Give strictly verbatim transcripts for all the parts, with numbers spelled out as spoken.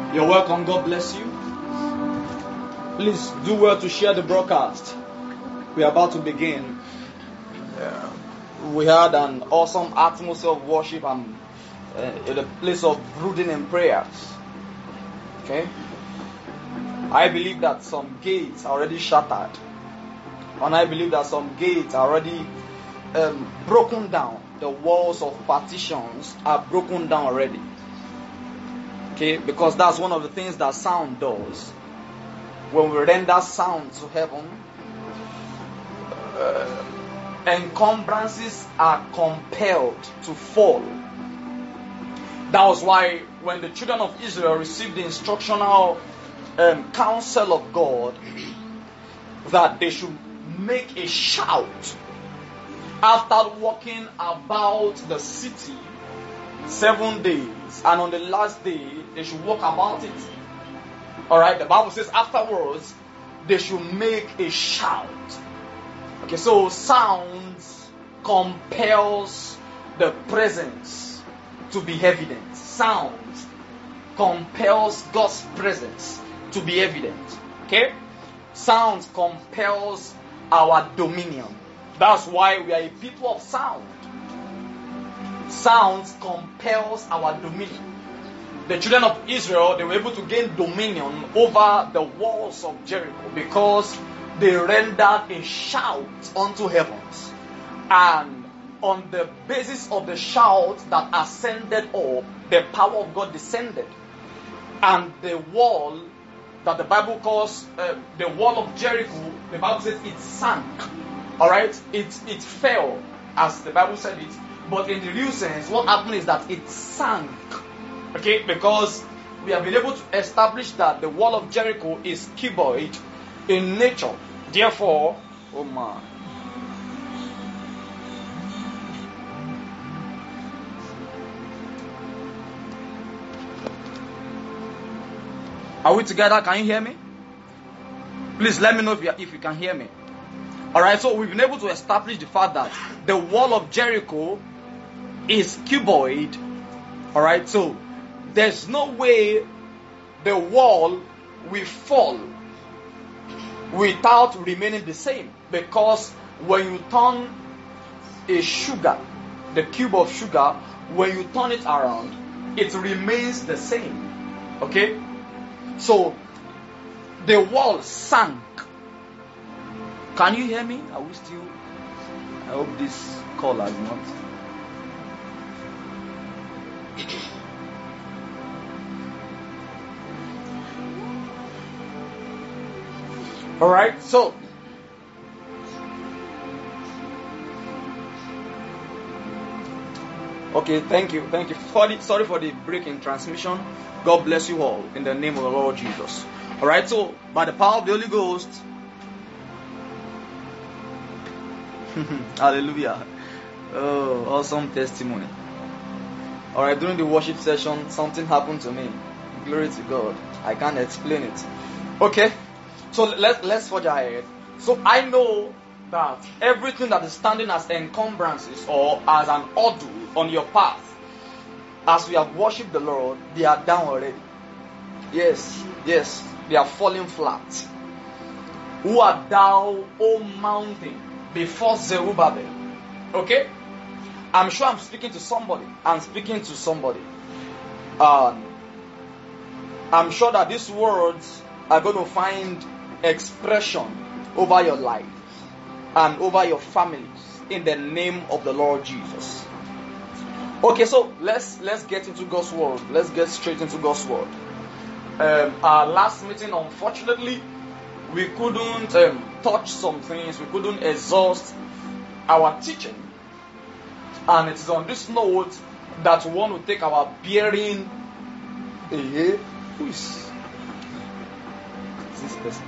You're welcome. God bless you. Please do well to share the broadcast. We are about to begin. Uh, we had an awesome atmosphere of worship and uh, in a place of brooding and prayers. Okay? I believe that some gates are already shattered. And I believe that some gates are already um, broken down. The walls of partitions are broken down already. Okay? Because that's one of the things that sound does. When we render sound to heaven, uh, encumbrances are compelled to fall. That was why when the children of Israel received the instructional um, counsel of God that they should make a shout after walking about the city seven days, and on the last day they should walk about it. Alright, the Bible says afterwards they should make a shout. Okay, so sounds compels the presence to be evident. Sound compels God's presence to be evident. Okay? Sound compels our dominion. That's why we are a people of sound. Sound compels our dominion. The children of Israel, they were able to gain dominion over the walls of Jericho because they rendered a shout unto heavens. And on the basis of the shout that ascended up, the power of God descended. And the wall that the Bible calls uh, the wall of Jericho, the Bible says it sank. Alright? It, it fell, as the Bible said it. But in the real sense, what happened is that it sank. Okay, because we have been able to establish that the wall of Jericho is cuboid in nature. Therefore, oh man. Are we together? Can you hear me? Please let me know if you, if you can hear me. Alright, so we've been able to establish the fact that the wall of Jericho is cuboid. Alright, so there's no way the wall will fall without remaining the same. Because when you turn a sugar, the cube of sugar, when you turn it around, it remains the same. Okay? So, the wall sank. Can you hear me? Are we still? I hope this call has not. Alright, so okay, thank you, thank you. For the, sorry for the break in transmission. God bless you all in the name of the Lord Jesus. Alright, so by the power of the Holy Ghost, hallelujah. Oh, awesome testimony. Alright, during the worship session, something happened to me. Glory to God. I can't explain it. Okay. So let's let's forge ahead. So I know that everything that is standing as encumbrances or as an order on your path, as we have worshipped the Lord, they are down already. Yes, yes, they are falling flat. Who art thou, O mountain, before Zerubbabel? Okay? I'm sure I'm speaking to somebody. I'm speaking to somebody. Um, I'm sure that these words are going to find expression over your life and over your families in the name of the Lord Jesus. Okay, so let's let's get into God's word. Let's get straight into God's word. Um, our last meeting, unfortunately, we couldn't um, touch some things. We couldn't exhaust our teaching, and it is on this note that we want to take our bearing. Hey, who is this person?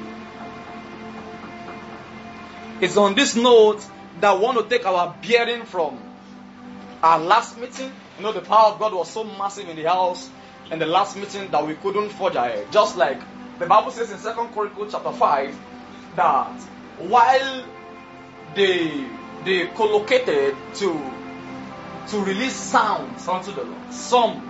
It's on this note that we want to take our bearing from our last meeting. You know, the power of God was so massive in the house in the last meeting that we couldn't forge ahead. Just like the Bible says in Second Chronicles chapter five that while they they collocated to to release sounds unto the Lord, some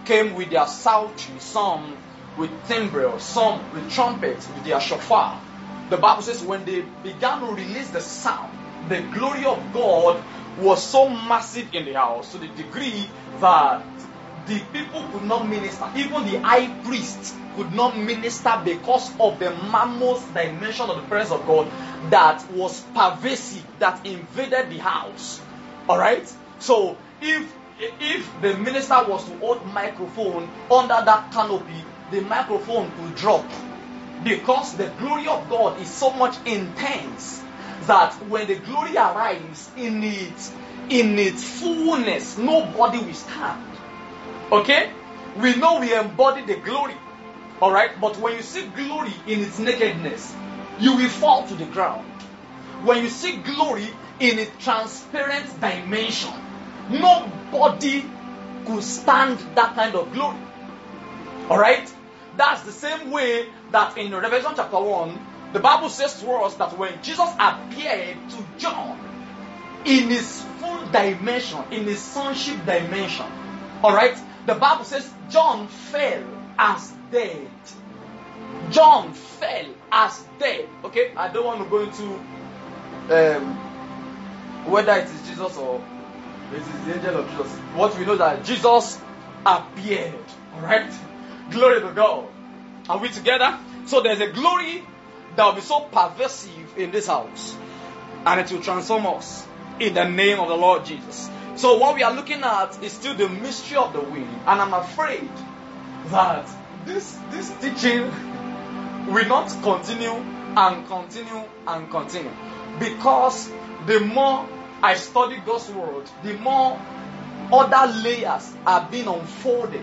came with their psaltery, some with timbrel, some with trumpets, with their shofar. The Bible says when they began to release the sound, the glory of God was so massive in the house to the degree that the people could not minister. Even the high priest could not minister because of the mammoth dimension of the presence of God that was pervasive, that invaded the house. Alright? So if if the minister was to hold microphone under that canopy, the microphone could drop. Because the glory of God is so much intense that when the glory arrives in its in its fullness, nobody will stand. Okay? We know we embody the glory. Alright? But when you see glory in its nakedness, you will fall to the ground. When you see glory in its transparent dimension, nobody could stand that kind of glory. Alright? That's the same way that in Revelation chapter one, the Bible says to us that when Jesus appeared to John in his full dimension, in his sonship dimension, alright, the Bible says John fell as dead. John fell as dead. Okay, I don't want to go into um, whether it is Jesus or it is the angel of Jesus. What we know that Jesus appeared. Alright? Glory to God. Are we together? So there's a glory that will be so pervasive in this house, and it will transform us in the name of the Lord Jesus. So what we are looking at is still the mystery of the wind, and I'm afraid that this this teaching will not continue and continue and continue, because the more I study God's word, the more other layers are being unfolded.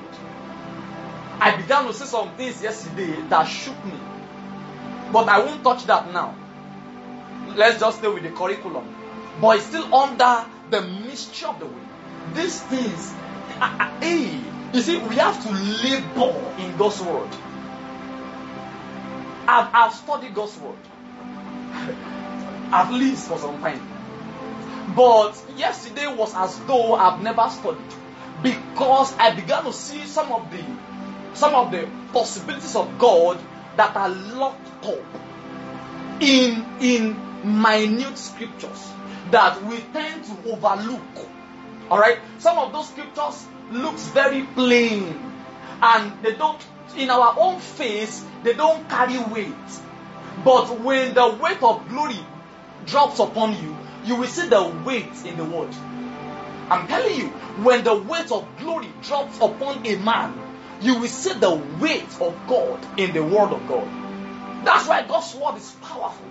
I began to see some things yesterday that shook me, but I won't touch that now. Let's just stay with the curriculum. But it's still under the mystery of the wind. These things, hey, you see, we have to labor in God's word. I've, I've studied God's word, at least for some time. But yesterday was as though I've never studied, because I began to see some of the some of the possibilities of God that are locked up in in minute scriptures that we tend to overlook. All right, some of those scriptures looks very plain, and they don't, in our own face, they don't carry weight. But when the weight of glory drops upon you, you will see the weight in the word. I'm telling you, when the weight of glory drops upon a man, you will see the weight of God in the word of God. That's why God's word is powerful.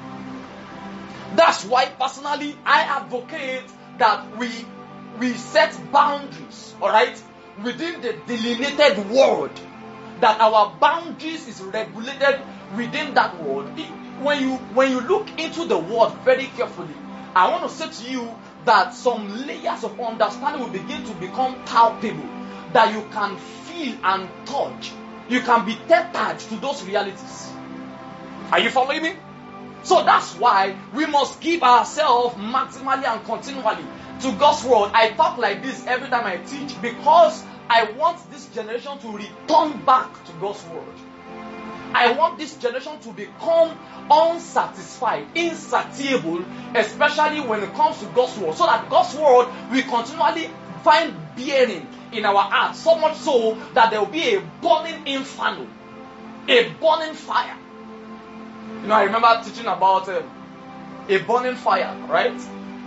That's why personally I advocate that we we set boundaries, all right, within the delineated word. That our boundaries is regulated within that word. When you when you look into the word very carefully, I want to say to you that some layers of understanding will begin to become palpable, that you can feel and touch. You can be tethered to those realities. Are you following me? So that's why we must give ourselves maximally and continually to God's word. I talk like this every time I teach, because I want this generation to return back to God's word. I want this generation to become unsatisfied, insatiable, especially when it comes to God's word, so that God's word will continually find bearing in our hearts, so much so that there will be a burning inferno, a burning fire. You know, I remember teaching about uh, a burning fire, right?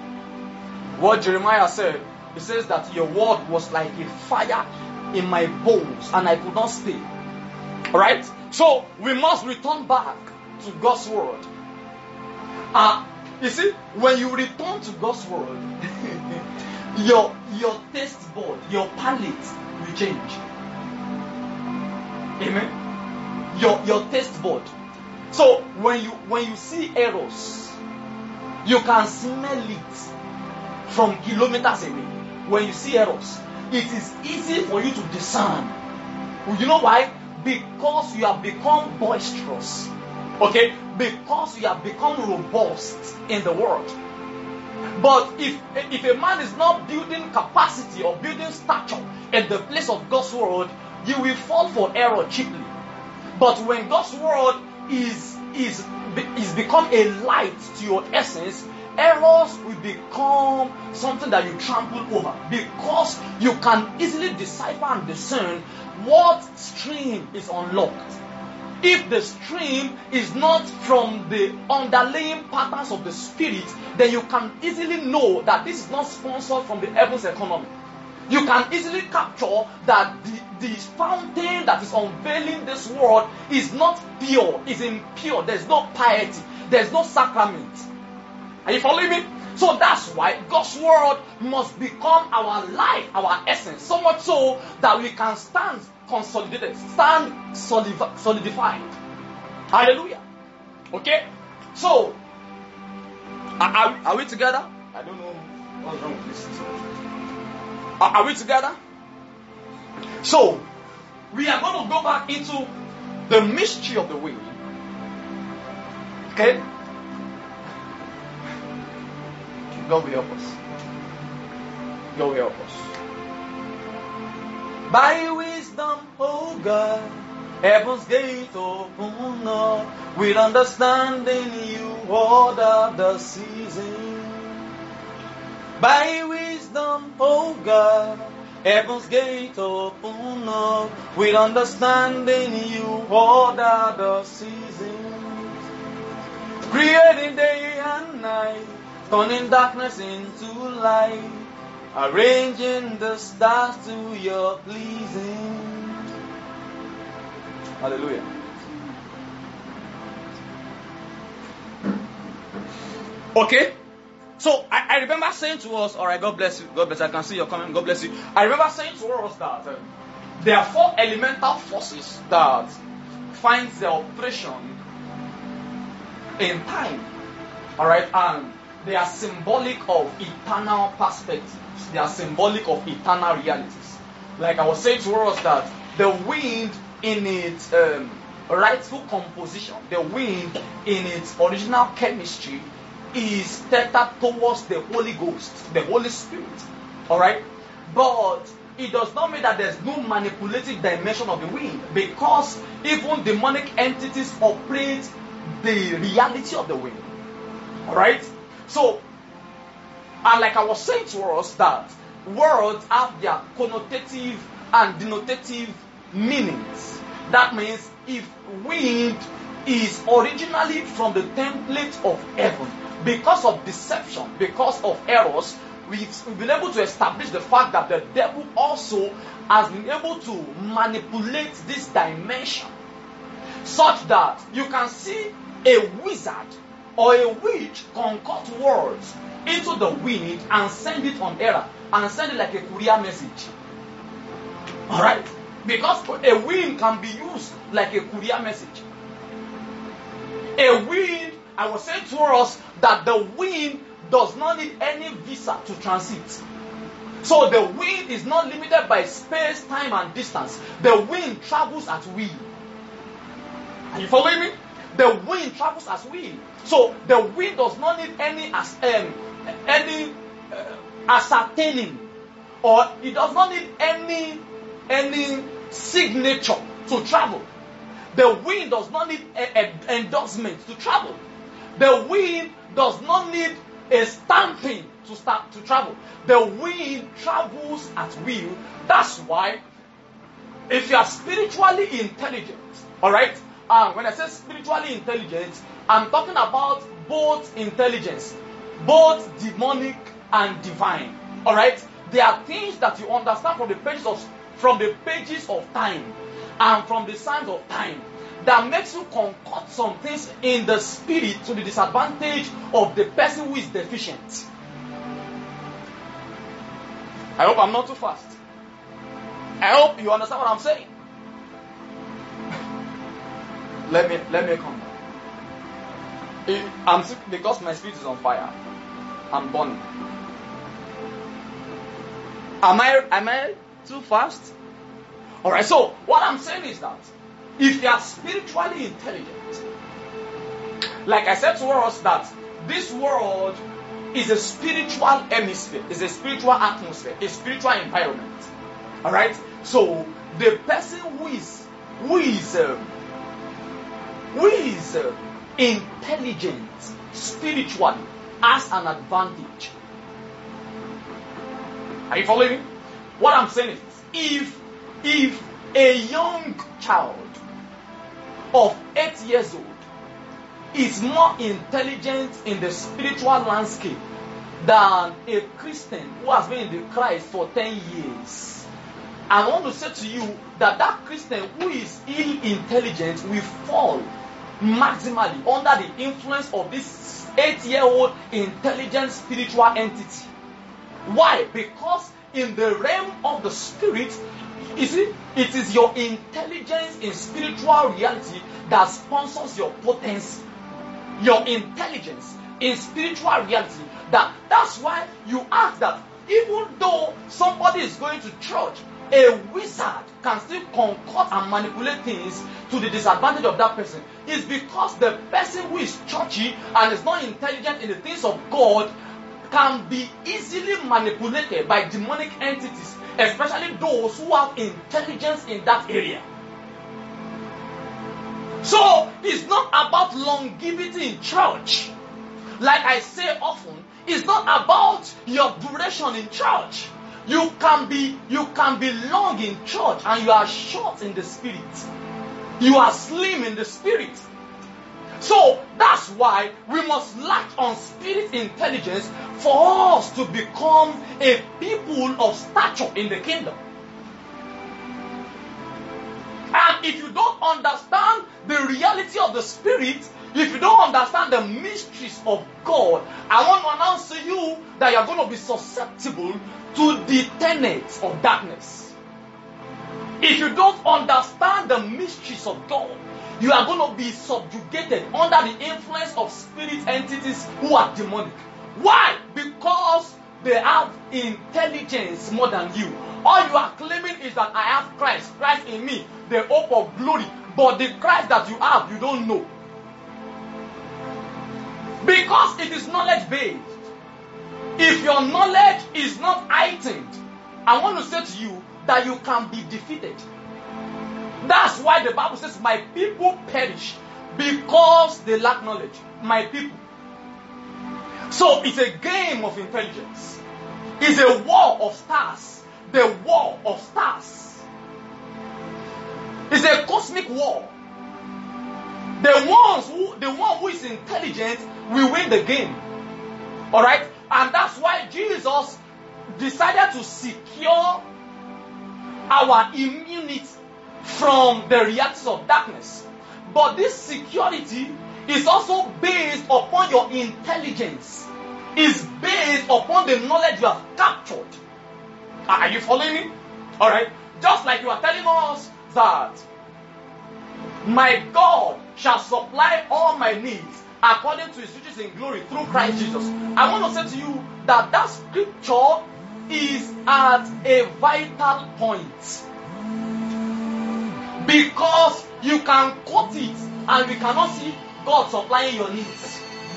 What Jeremiah said, he says that your word was like a fire in my bones, and I could not stay. Alright? So we must return back to God's word. Uh, you see, when you return to God's word, your your taste bud, your palate will change. Amen. Your your taste bud. So when you when you see errors, you can smell it from kilometers away. When you see errors, it is easy for you to discern. You know why? Because you have become boisterous. Okay? Because you have become robust in the world. But if if a man is not building capacity or building stature in the place of God's word, you will fall for error cheaply. But when God's word is is is become a light to your essence, errors will become something that you trample over, because you can easily decipher and discern what stream is unlocked. If the stream is not from the underlying patterns of the spirit, then you can easily know that this is not sponsored from the heavens economy. You can easily capture that the, the fountain that is unveiling this world is not pure, is impure. There's no piety, there's no sacrament. Are you following me? So that's why God's word must become our life, our essence, so much so that we can stand consolidated, stand solidified. Hallelujah. Okay? So, are, are, are we together? I don't know what's wrong with this. Are, are we together? So, we are going to go back into the mystery of the wind. Okay? God will help us. God will help us. By wisdom, oh God, heaven's gate open up. With understanding, you order the season. By wisdom, oh God, heaven's gate open up. With understanding, you order the seasons. Creating day and night, turning darkness into light, arranging the stars to your pleasing. Hallelujah. Okay, so I, I remember saying to us, all right, God bless you, God bless you, I can see your comment, God bless you. I remember saying to us that um, there are four elemental forces that finds their operation in time, all right, and they are symbolic of eternal perspectives. They are symbolic of eternal realities. Like I was saying to us that the wind in its um, rightful composition, the wind in its original chemistry is tethered towards the Holy Ghost, the Holy Spirit. Alright? But it does not mean that there's no manipulative dimension of the wind, because even demonic entities operate the reality of the wind. Alright? So, and like I was saying to us that words have their connotative and denotative meanings. That means if wind is originally from the template of heaven, because of deception, because of errors, we've, we've been able to establish the fact that the devil also has been able to manipulate this dimension such that you can see a wizard or a witch concoct words into the wind and send it on error and send it like a courier message. Alright? Because a wind can be used like a courier message. A wind, I was saying to us that the wind does not need any visa to transit. So the wind is not limited by space, time, and distance. The wind travels at will. Are you following me? The wind travels as wind. So the wind does not need any as um, any uh, ascertaining, or it does not need any any signature to travel. The wind does not need an endorsement to travel. The wind does not need a stamping to start to travel. The wind travels at will. That's why, if you are spiritually intelligent, all right. And when I say spiritually intelligent, I'm talking about both intelligence, both demonic and divine. All right. There are things that you understand from the pages of from the pages of time and from the signs of time that makes you concoct some things in the spirit to the disadvantage of the person who is deficient. I hope I'm not too fast. I hope you understand what I'm saying. let me let me come. I'm sick because my spirit is on fire. I'm burning. Am I am I too fast? Alright, so what I'm saying is that if you are spiritually intelligent, like I said to us that this world is a spiritual hemisphere, is a spiritual atmosphere, a spiritual environment. All right. So the person who is who is uh, who is uh, intelligent spiritually has an advantage. Are you following me? What I'm saying is, if if a young child of eight years old is more intelligent in the spiritual landscape than a Christian who has been in the Christ for ten years, I want to say to you that that Christian who is ill-intelligent will fall maximally under the influence of this eight-year-old intelligent spiritual entity. Why? Because in the realm of the spirit, you see, it is your intelligence in spiritual reality that sponsors your potency. Your intelligence in spiritual reality. That that's why you ask that even though somebody is going to church, a wizard can still concoct and manipulate things to the disadvantage of that person. It's because the person who is churchy and is not intelligent in the things of God can be easily manipulated by demonic entities, especially those who have intelligence in that area. So it's not about longevity in church. Like I say often, it's not about your duration in church. You can be you can be long in church and you are short in the spirit. You are slim in the spirit. So that's why we must latch on spirit intelligence for us to become a people of stature in the kingdom. And if you don't understand the reality of the spirit, if you don't understand the mysteries of God, I want to announce to you that you are going to be susceptible to the tenets of darkness. If you don't understand the mysteries of God, you are going to be subjugated under the influence of spirit entities who are demonic. Why? Because they have intelligence more than you. All you are claiming is that I have Christ, Christ in me, the hope of glory. But the Christ that you have, you don't know. Because it is knowledge based. If your knowledge is not heightened, I want to say to you that you can be defeated. That's why the Bible says, my people perish because they lack knowledge. My people. So it's a game of intelligence. It's a war of stars. The war of stars. It's a cosmic war. The ones who, the one who is intelligent will win the game. Alright? And that's why Jesus decided to secure our immunity from the realities of darkness. But this security is also based upon your intelligence. It's based upon the knowledge you have captured. Are you following me? Alright? Just like you are telling us that my God shall supply all my needs according to his riches in glory through Christ Jesus. I want to say to you that that scripture is at a vital point. Because you can quote it and we cannot see God supplying your needs.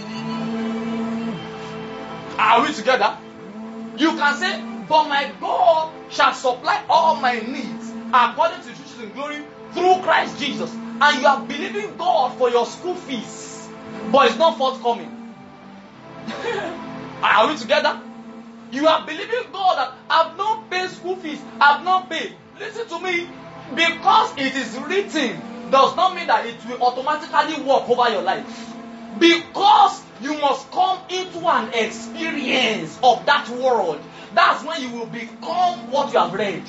Are we together? You can say, but my God shall supply all my needs according to his riches in glory through Christ Jesus. And you are believing God for your school fees, but it's not forthcoming. Are we together? You are believing God that I've not paid school fees, I've not paid. Listen to me. Because it is written does not mean that it will automatically work over your life. Because you must come into an experience of that world. That's when you will become what you have read.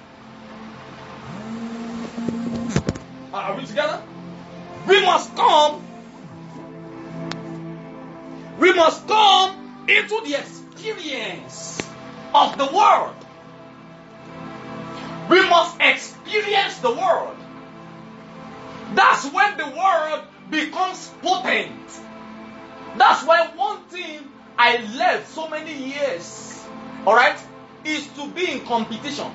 Are we together? We must come. We must come into the experience of the world. We must experience the world. That's when the world becomes potent. That's why one thing I left so many years, alright, is to be in competition.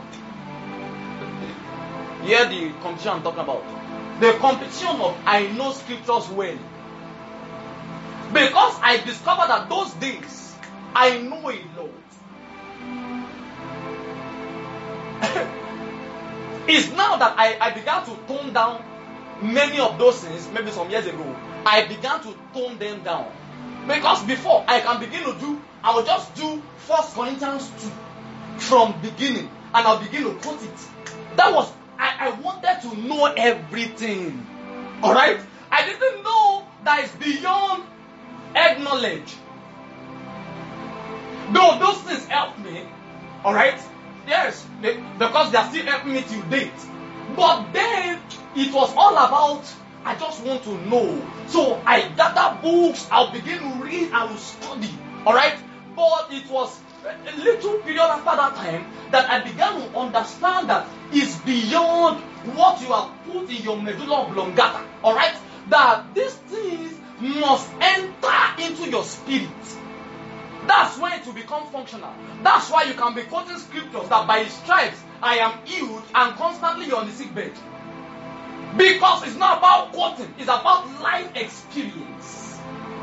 Hear the competition I'm talking about. The competition of I know scriptures well. Because I discovered that those days, I know a lot. It's now that I, I began to tone down many of those things, maybe some years ago. I began to tone them down. Because before I can begin to do, I will just do First Corinthians two from beginning, and I'll begin to quote it. That was, I, I wanted to know everything. Alright? I didn't know that it's beyond head knowledge. Though those things helped me, alright? Yes, they, because they are still helping me till date. But then it was all about, I just want to know. So I gather books, I'll begin to read, I will study. Alright? But it was a little period after that time that I began to understand that it's beyond what you have put in your medulla oblongata. Alright? That these things must enter into your spirit. That's when it will become functional. That's why you can be quoting scriptures that by his stripes I am healed, and constantly you're on the sick bed. Because it's not about quoting, it's about life experience.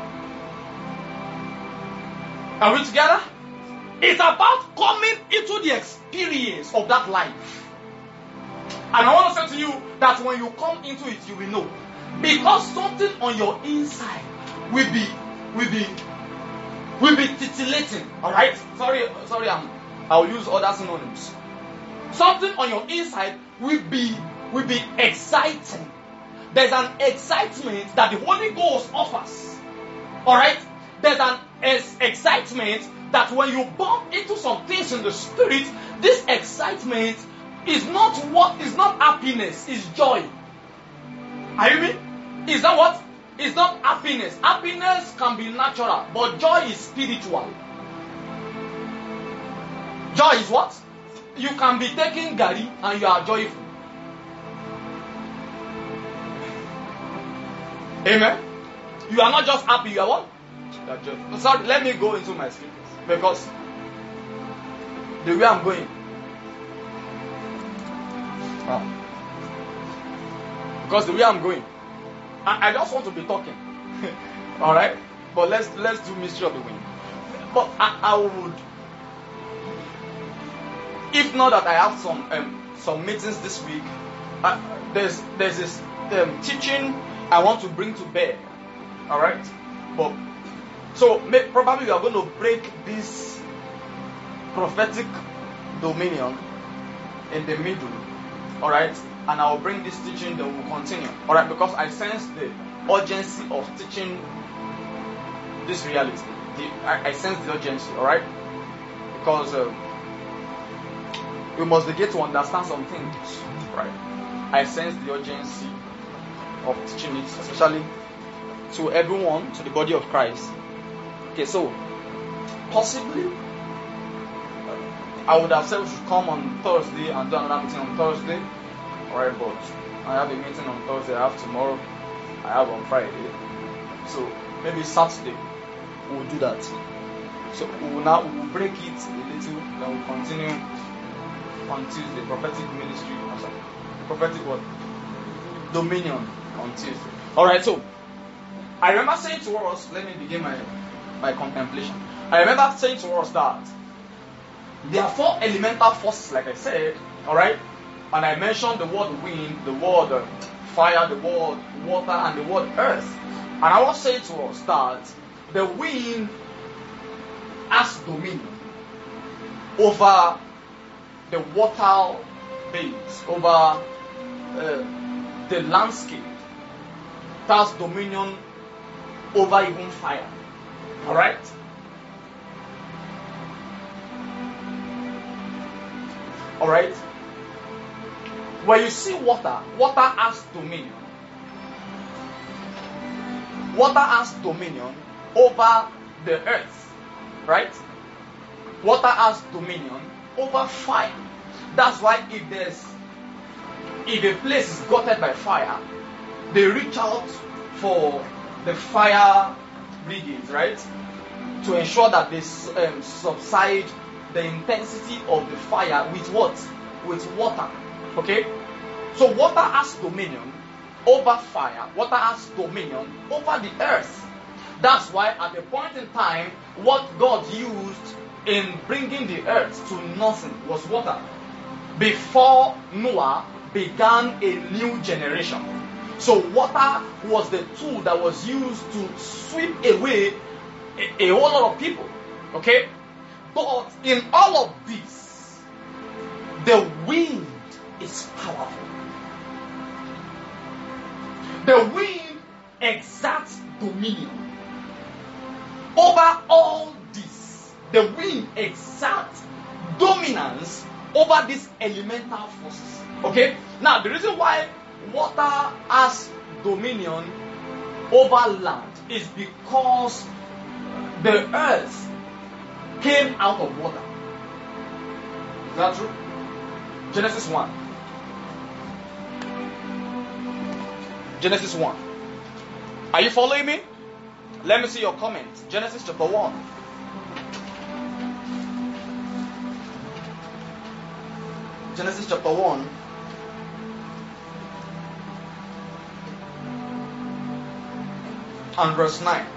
Are we together? It's about coming into the experience of that life. And I want to say to you that when you come into it, you will know. Because something on your inside will be, will be, will be titillating. Alright? Sorry, sorry, I'm, I'll use other synonyms. Something on your inside will be, will be exciting. There's an excitement that the Holy Ghost offers. Alright? There's an ex- excitement that when you bump into some things in the spirit, this excitement is not what is not happiness, it's joy. Are you with me? Is that what? It's not happiness. Happiness can be natural, but joy is spiritual. Joy is what? You can be taking gari and you are joyful. Amen. You are not just happy, you are what? You are joyful. Sorry, let me go into my scriptures because the way I'm going. Wow. Because the way I'm going, I, I just want to be talking. All right, but let's let's do mystery of the wind. But I, I would, if not that I have some um, some meetings this week, uh, there's there's this um, teaching I want to bring to bear. All right, but so may, probably we are going to break this prophetic dominion in the middle. All right. And I'll bring this teaching, then we'll continue. Alright, because I sense the urgency of teaching this reality. The, I, I sense the urgency, alright? Because uh, we must begin to understand some things, right? I sense the urgency of teaching it, especially to everyone, to the body of Christ. Okay, so, possibly, uh, I would have said we should come on Thursday and do another meeting on Thursday. Alright, but I have a meeting on Thursday, I have tomorrow, I have on Friday. So maybe Saturday we'll do that. So we will now we will break it a little, then we'll continue on Tuesday. Prophetic ministry, I'm sorry, prophetic what? Dominion on Tuesday. Alright, so I remember saying to us, let me begin my, my contemplation. I remember saying to us that there are four elemental forces, like I said, alright? And I mentioned the word wind, the word uh, fire, the word water, and the word earth. And I was saying to us that the wind has dominion over the water base, over uh, the landscape. It has dominion over even fire. Alright? Alright? When you see water, water has dominion. Water has dominion over the earth, right? Water has dominion over fire. That's why if there's, if a place is gutted by fire, they reach out for the fire brigades, right? To ensure that they um, subside the intensity of the fire with what? With water. Okay? So water has dominion over fire. Water has dominion over the earth. That's why at a point in time, what God used in bringing the earth to nothing was water. before Noah began a new generation. So water was the tool that was used to sweep away a, a whole lot of people. Okay? But in all of this, the wind is powerful. The wind exerts dominion over all this. The wind exerts dominance over these elemental forces. Okay? Now, the reason why water has dominion over land is because the earth came out of water. Is that true? Genesis one. Genesis one. Are you following me? Let me see your comments. Genesis chapter one. Genesis chapter one. And verse nine.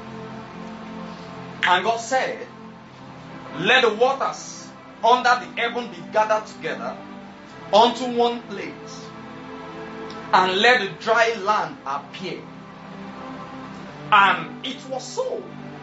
And God said, let the waters under the heaven be gathered together unto one place, and let the dry land appear. And it was so.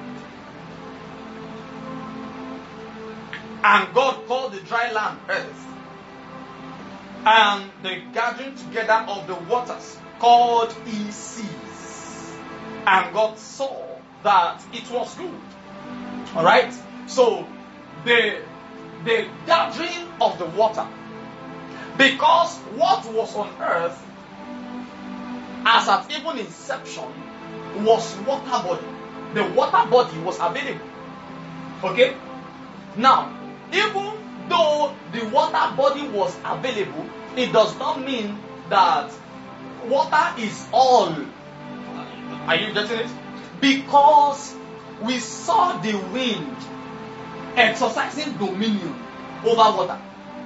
And God called the dry land earth, and the gathering together of the waters called he seas. And God saw that it was good. Alright? So the the gathering of the water, because what was on earth as at even inception was water body. The water body was available. Okay? Now, even though the water body was available, it does not mean that water is all. Are you getting it? Because we saw the wind exercising dominion over water.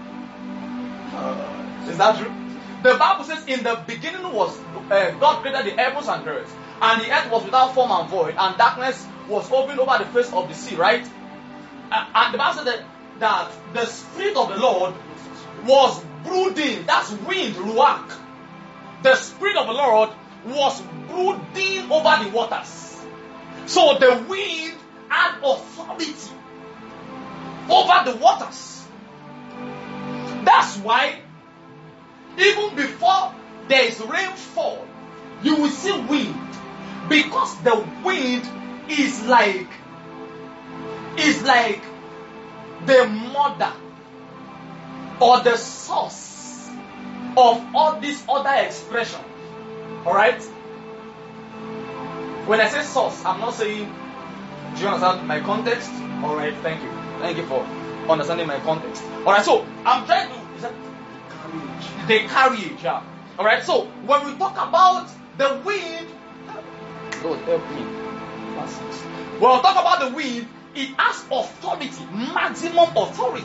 Uh, is that true? The Bible says in the beginning was uh, God created the heavens and earth, and the earth was without form and void, and darkness was opened over the face of the sea, right? Uh, and the Bible said that, that the Spirit of the Lord was brooding. That's wind, ruach. The Spirit of the Lord was brooding over the waters. So the wind had authority over the waters. That's why even before there is rainfall, you will see wind, because the wind is like is like the mother or the source of all this other expression. Alright? When I say source, I'm not saying, do you understand my context? Alright, thank you. Thank you for understanding my context. Alright, so I'm trying to, is that carriage? The carriage, yeah. Alright, so when we talk about the wind, God help me. When we talk about the wind, it has authority, maximum authority.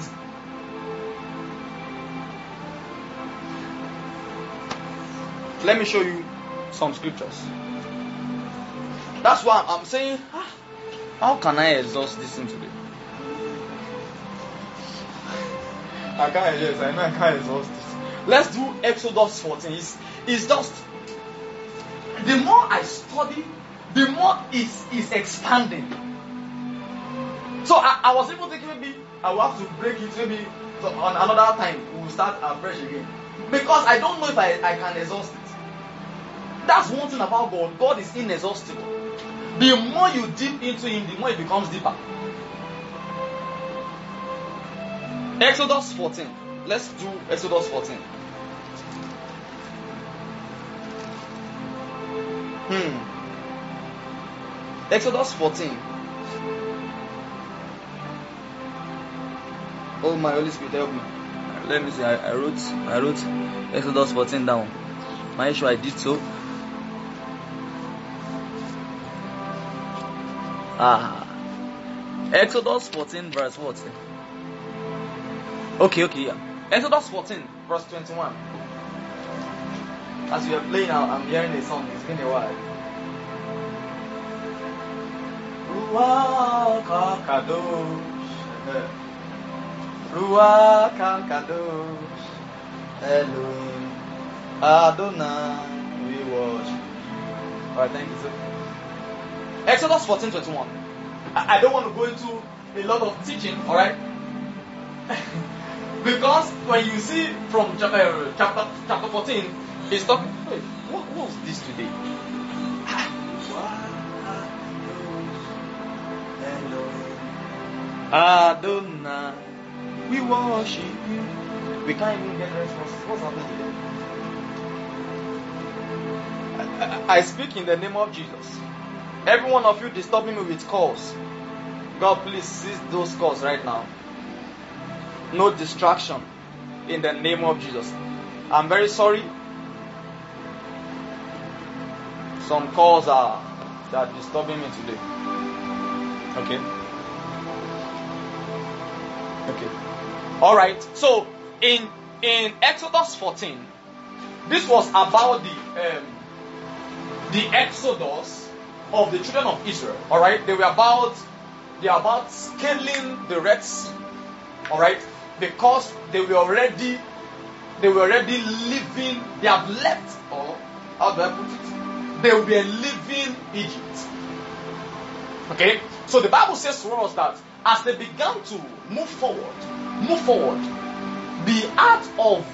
Let me show you some scriptures. That's why I'm saying, ah, how can I exhaust this thing today? I can't exhaust. I know I can't exhaust this. Let's do Exodus fourteen. It's, it's just, the more I study, the more it's, it's expanding. So I, I was even thinking maybe I will have to break it maybe so on another time. We will start afresh again. Because I don't know if I, I can exhaust it. That's one thing about God. God is inexhaustible. The more you dip into Him, the more it becomes deeper. Exodus fourteen. Let's do Exodus fourteen. Hmm. Exodus fourteen. Oh my Holy Spirit, help me. Let me see. I, I wrote I wrote Exodus fourteen down. Am I sure I did so? Ah, Exodus fourteen verse what? Okay, okay, yeah. Exodus fourteen verse twenty-one. As you are playing now, I'm hearing a song. It's been a while. Ruach HaKadosh, Ruach HaKadosh, Elohim, Adonai, we worship. Alright, thank you, sir. Exodus fourteen twenty-one. I, I don't want to go into a lot of teaching, alright? Because when you see from chapter, chapter, chapter fourteen, it's talking, wait, what, what was this today? Adonai, we worship you. We can't even get response. What's happening here? I, I, I speak in the name of Jesus. Every one of you disturbing me with calls. God, please cease those calls right now. No distraction in the name of Jesus. I'm very sorry. Some calls are that are disturbing me today. Okay. Okay. All right. So in in Exodus fourteen, this was about the um, the Exodus of the children of Israel. All right. They were about they are about scaling the Red Sea. All right. Because they were already they were already living. They have left, or how do I put it? They were leaving Egypt. Okay. So the Bible says to us that as they began to move forward, move forward, the heart of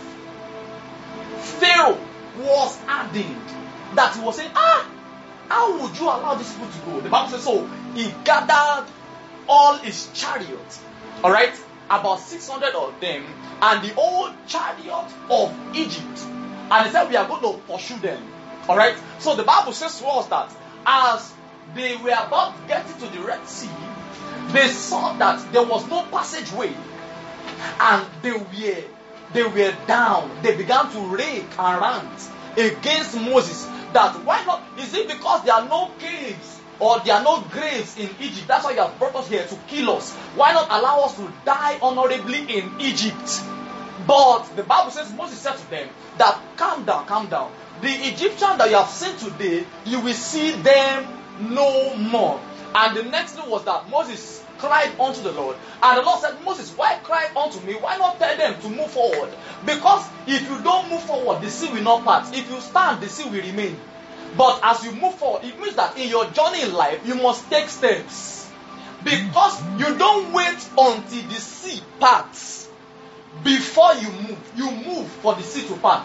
Pharaoh was hardened. That he was saying, ah, how would you allow these people to go? The Bible says so. He gathered all his chariots, all right, about six hundred of them, and the old chariot of Egypt, and he said, we are going to pursue them, all right. So the Bible says to us that as they were about getting to the Red Sea, they saw that there was no passageway, and they were they were down. They began to rage and rant against Moses. That why not? Is it because there are no caves or there are no graves in Egypt? That's why you have brought us here to kill us. Why not allow us to die honorably in Egypt? But the Bible says, Moses said to them that calm down, calm down. The Egyptians that you have seen today, you will see them no more. And the next thing was that Moses cried unto the Lord. And the Lord said, Moses, why cry unto me? Why not tell them to move forward? Because if you don't move forward, the sea will not part. If you stand, the sea will remain. But as you move forward, it means that in your journey in life, you must take steps. Because you don't wait until the sea parts before you move. You move for the sea to part.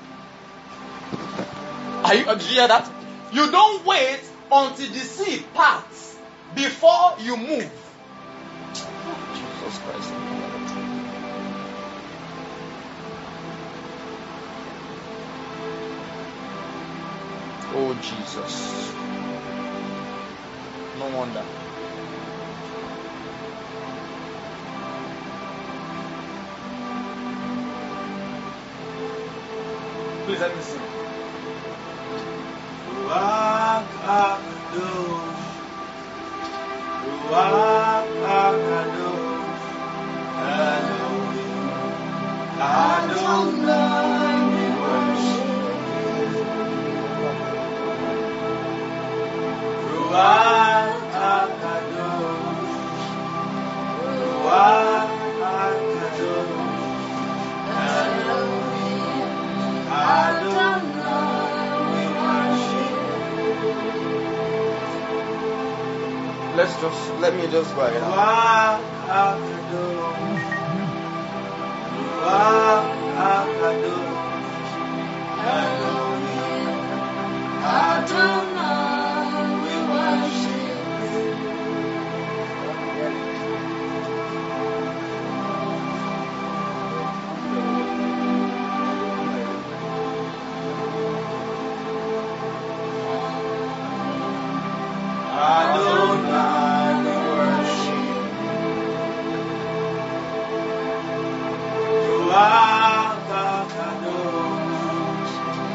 Are you, did you hear that? You don't wait until the sea parts before you move. Jesus Christ. Oh Jesus. No wonder. Please let me sing. Ruach HaKadosh, Ruach HaKadosh, Elohim, Adonai, we worship you. Ruach HaKadosh, Ruach HaKadosh, Elohim, Adonai. Let's just let me just go ahead. Ruach HaKadosh, Ruach HaKadosh, Elohim, Adonai, we worship you. Adonai, we worship you. Ruach HaKadosh,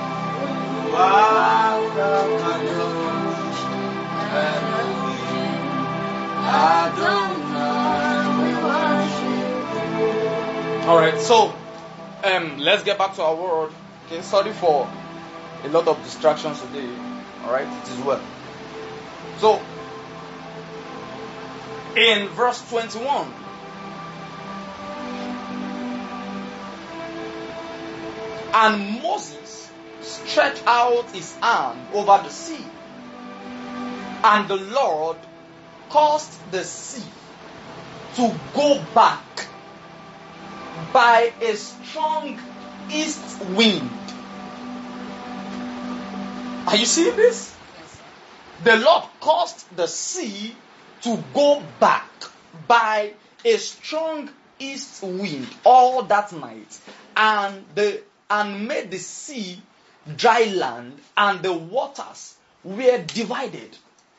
Ruach HaKadosh, Elohim, Adonai, we worship you. All right, so um, let's get back to our word. Okay, sorry for a lot of distractions today. All right, it is well. So, in verse twenty-one, And Moses stretched out his hand over the sea, and the Lord caused the sea to go back by a strong east wind. Are you seeing this? The Lord caused the sea to go back by a strong east wind all that night, and the and made the sea dry land, and the waters were divided.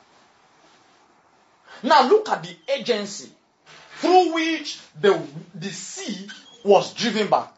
Now look at the agency through which the, the sea was driven back.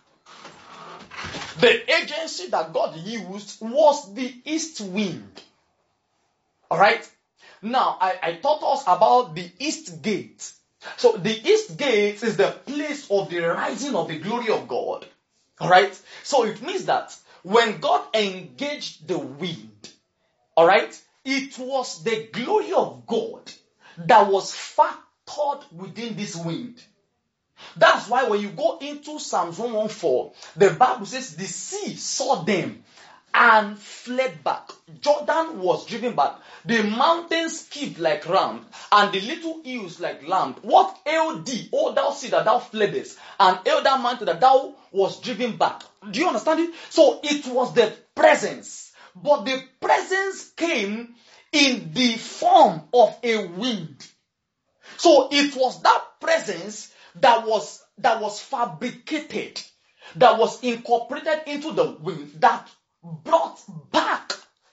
The agency that God used was the east wind. Alright? Now, I, I taught us about the east gate. So, the east gate is the place of the rising of the glory of God. Alright? So, it means that when God engaged the wind, alright, it was the glory of God that was factored within this wind. That's why when you go into Psalms one fourteen, the Bible says the sea saw them and fled back. Jordan was driven back. The mountains skipped like ram, and the little hills like lamb. What ailed thee, O thou sea that thou fleddest, and ailed that mountain that thou was driven back? Do you understand it? So it was the presence, but the presence came in the form of a wind. So it was that presence that was that was fabricated, that was incorporated into the wind, that brought back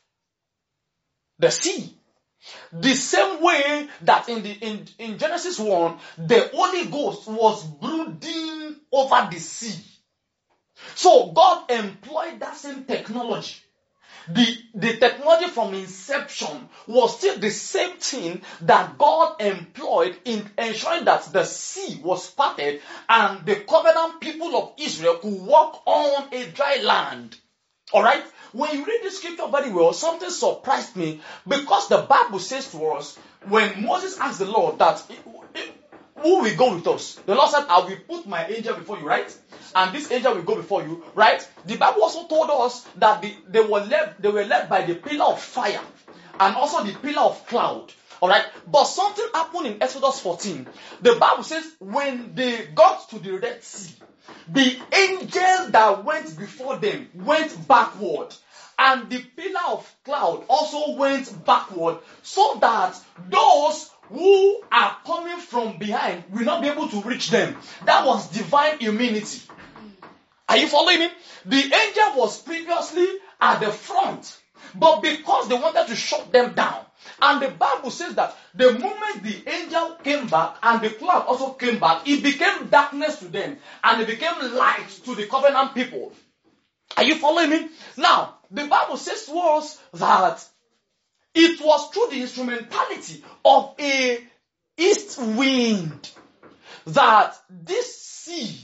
the sea. The same way that in the in, in Genesis one, the Holy Ghost was brooding over the sea. So God employed that same technology. The, the technology from inception was still the same thing that God employed in ensuring that the sea was parted and the covenant people of Israel could walk on a dry land. Alright? When you read the scripture very well, something surprised me, because the Bible says to us, when Moses asked the Lord that, who will go with us? The Lord said, I will put my angel before you, right? And this angel will go before you, right? The Bible also told us that the, they were led, they were led by the pillar of fire and also the pillar of cloud. Alright? But something happened in Exodus fourteen. The Bible says when they got to the Red Sea, the angel that went before them went backward, and the pillar of cloud also went backward, so that those who are coming from behind will not be able to reach them. That was divine immunity. Are you following me? The angel was previously at the front, but because they wanted to shut them down, and the Bible says that the moment the angel came back and the cloud also came back, it became darkness to them and it became light to the covenant people. Are you following me? Now, the Bible says to us that it was through the instrumentality of a east wind that this sea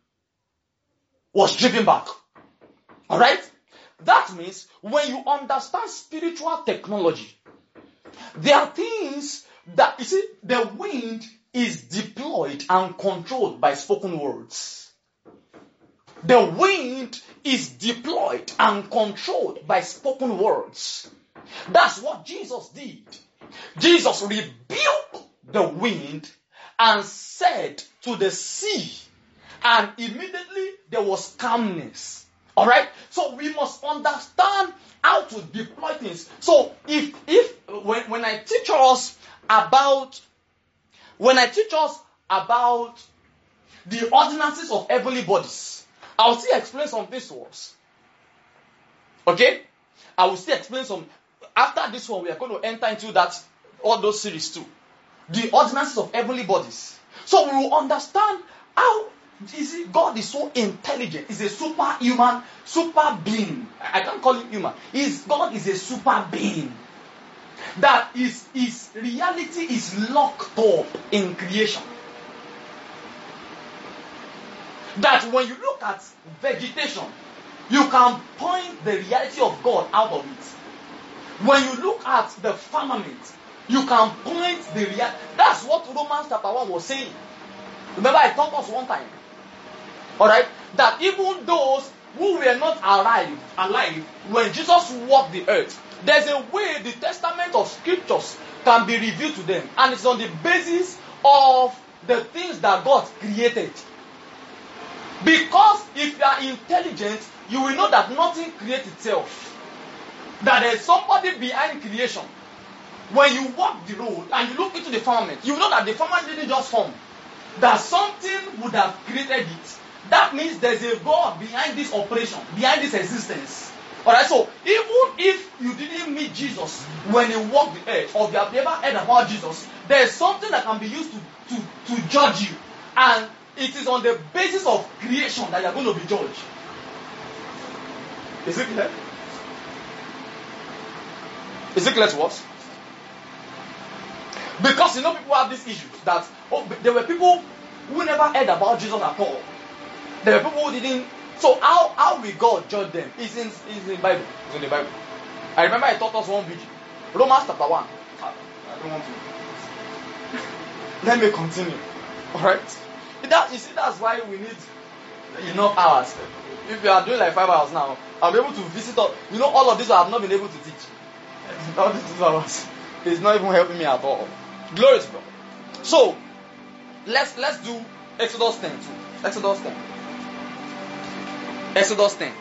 was driven back. Alright? That means when you understand spiritual technology, there are things that, you see, the wind is deployed and controlled by spoken words. The wind is deployed and controlled by spoken words. That's what Jesus did. Jesus rebuked the wind and said to the sea, and immediately there was calmness. Alright? So we must understand how to deploy things. So if if when, when I teach us about when I teach us about the ordinances of heavenly bodies, I will still explain some things to us. Okay? I will still explain some. After this one, we are going to enter into that all those series too. The ordinances of heavenly bodies. So we will understand how, you see, God is so intelligent. He's a superhuman, super being. I can't call him human. He's, God is a super being. That is, his reality is locked up in creation. That when you look at vegetation, you can point the reality of God out of it. When you look at the firmament, you can point the reality. That's what Romans chapter one was saying. Remember, I taught us one time. Alright? That even those who were not alive, alive when Jesus walked the earth, there's a way the testament of scriptures can be revealed to them, and it's on the basis of the things that God created. Because if you are intelligent, you will know that nothing creates itself. That there is somebody behind creation. When you walk the road and you look into the firmament, you know that the firmament didn't just form. That something would have created it. That means there's a God behind this operation, behind this existence. Alright, so even if you didn't meet Jesus when he walked the earth, or you have never heard about Jesus, there is something that can be used to, to, to judge you. And it is on the basis of creation that you are going to be judged. Is it clear? Is it clear to us? Because you know people have these issues that oh, there were people who never heard about Jesus at all. There were people who didn't. So how how will God judge them? It's in it's in the Bible. It's in the Bible. I remember I taught us one video. Romans chapter one. I don't want to. Let me continue. Alright? That you see that's why we need enough hours. If you are doing like five hours now, I'll be able to visit all, you know all of this I have not been able to teach. All these two hours. It's not even helping me at all. Glory to God. So let's let's do Exodus ten too. Exodus ten. Exodus ten.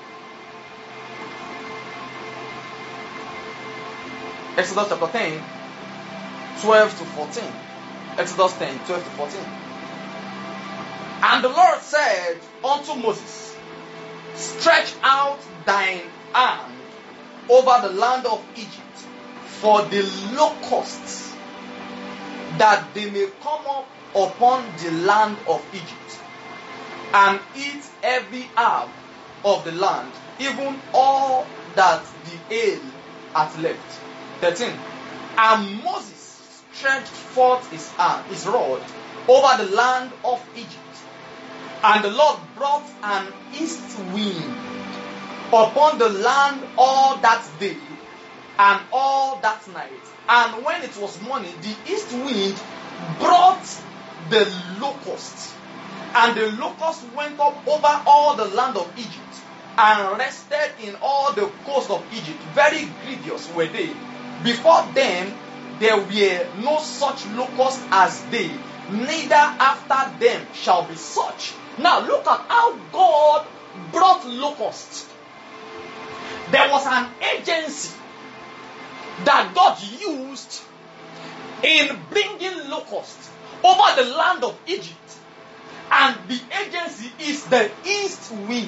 Exodus chapter ten, twelve to fourteen. Exodus ten, twelve to fourteen. And the Lord said unto Moses, stretch out thine hand over the land of Egypt for the locusts, that they may come up upon the land of Egypt, and eat every herb of the land, even all that the ale hath left. thirteen. And Moses stretched forth his hand, his rod, over the land of Egypt, and the Lord brought an east wind upon the land all that day and all that night. And when it was morning, the east wind brought the locusts, and the locusts went up over all the land of Egypt, and rested in all the coast of Egypt. Very grievous were they. Before them there were no such locusts as they, neither after them shall be such. Now look at how God brought locusts. There was an agency that God used in bringing locusts over the land of Egypt, and the agency is the east wind.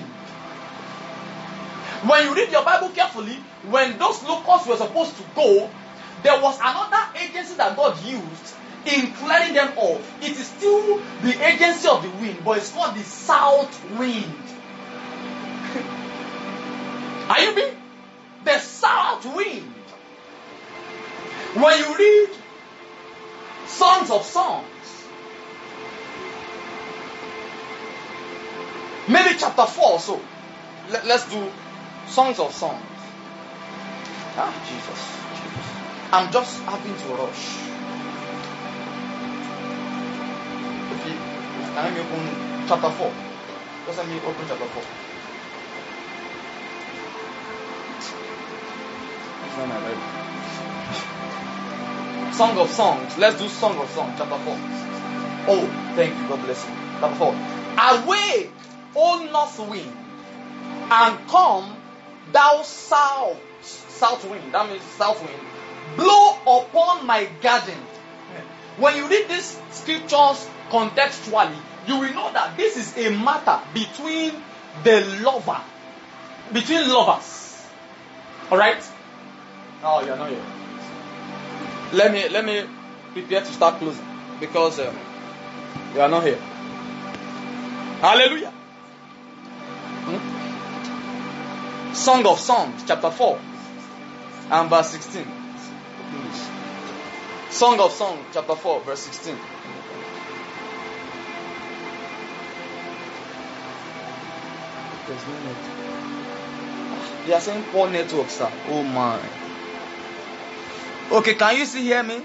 When you read your Bible carefully, when those locusts were supposed to go, there was another agency that God used in clearing them off. It is still the agency of the wind, but it's called the south wind. Are you being? The south wind. When you read Songs of Songs, maybe chapter four or so, Let, let's do Songs of Songs. Ah, Jesus, Jesus. I'm just having to rush. If you, can let me open chapter four? Just let me open chapter four. It's not my Bible. Song of Songs. Let's do Song of Songs, chapter four. Oh, thank you. God bless you. Chapter four. Awake, O north wind, and come, thou south, south wind. That means south wind. Blow upon my garden. When you read these scriptures contextually, you will know that this is a matter between the lover, between lovers. All right. Oh, you're not here. Let me let me prepare to start closing, because um, you are not here. Hallelujah. Hmm? Song of Songs, chapter four, and verse sixteen. Song of Songs, chapter four, verse sixteen. There's no network. They are saying poor network, sir. Oh my. Okay, can you still hear me?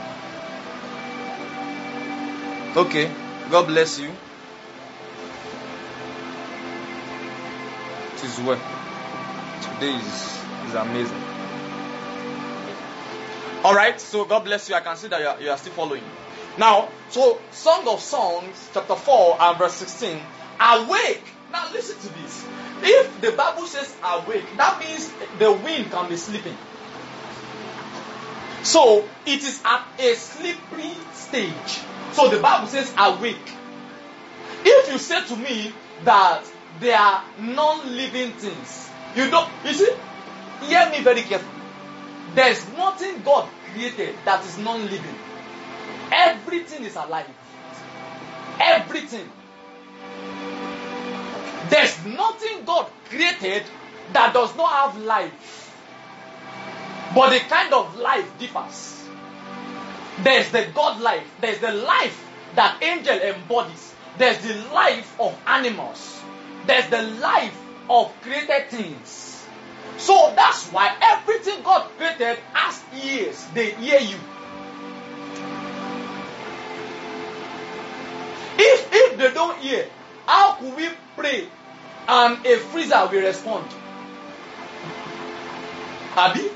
Okay, God bless you. It is well. Today is, is amazing. Alright, so God bless you. I can see that you are, you are still following. Now, so Song of Songs, chapter four and verse sixteen. Awake. Now listen to this. If the Bible says awake, that means the wind can be sleeping. So it is at a slippery stage. So the Bible says awake. If you say to me that they are non-living things, you don't, you see, hear me very carefully. There is nothing God created that is non-living. Everything is alive. Everything. There's nothing God created that does not have life. But the kind of life differs. There's the God life. There's the life that angel embodies. There's the life of animals. There's the life of created things. So that's why everything God created has ears. They hear you. If, if they don't hear, how could we pray and a freezer will respond? Abi?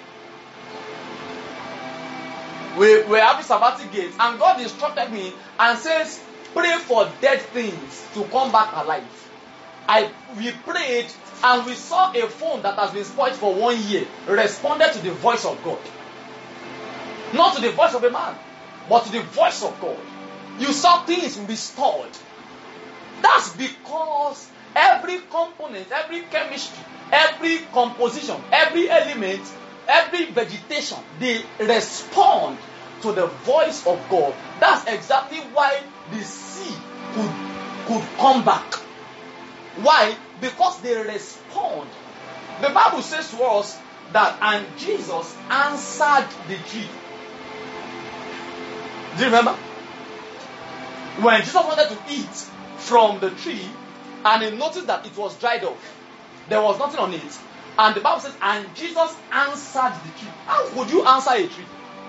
We were having Sabbatic gates and God instructed me and says, pray for dead things to come back alive. I we prayed and we saw a phone that has been spoiled for one year responded to the voice of God. Not to the voice of a man, but to the voice of God. You saw things restored. That's because every component, every chemistry, every composition, every element, every vegetation, they respond to the voice of God. That's exactly why the sea could, could come back. Why? Because they respond. The Bible says to us that, and Jesus answered the tree. Do you remember? When Jesus wanted to eat from the tree, and he noticed that it was dried off, there was nothing on it. And the Bible says, and Jesus answered the tree. How would you answer a tree?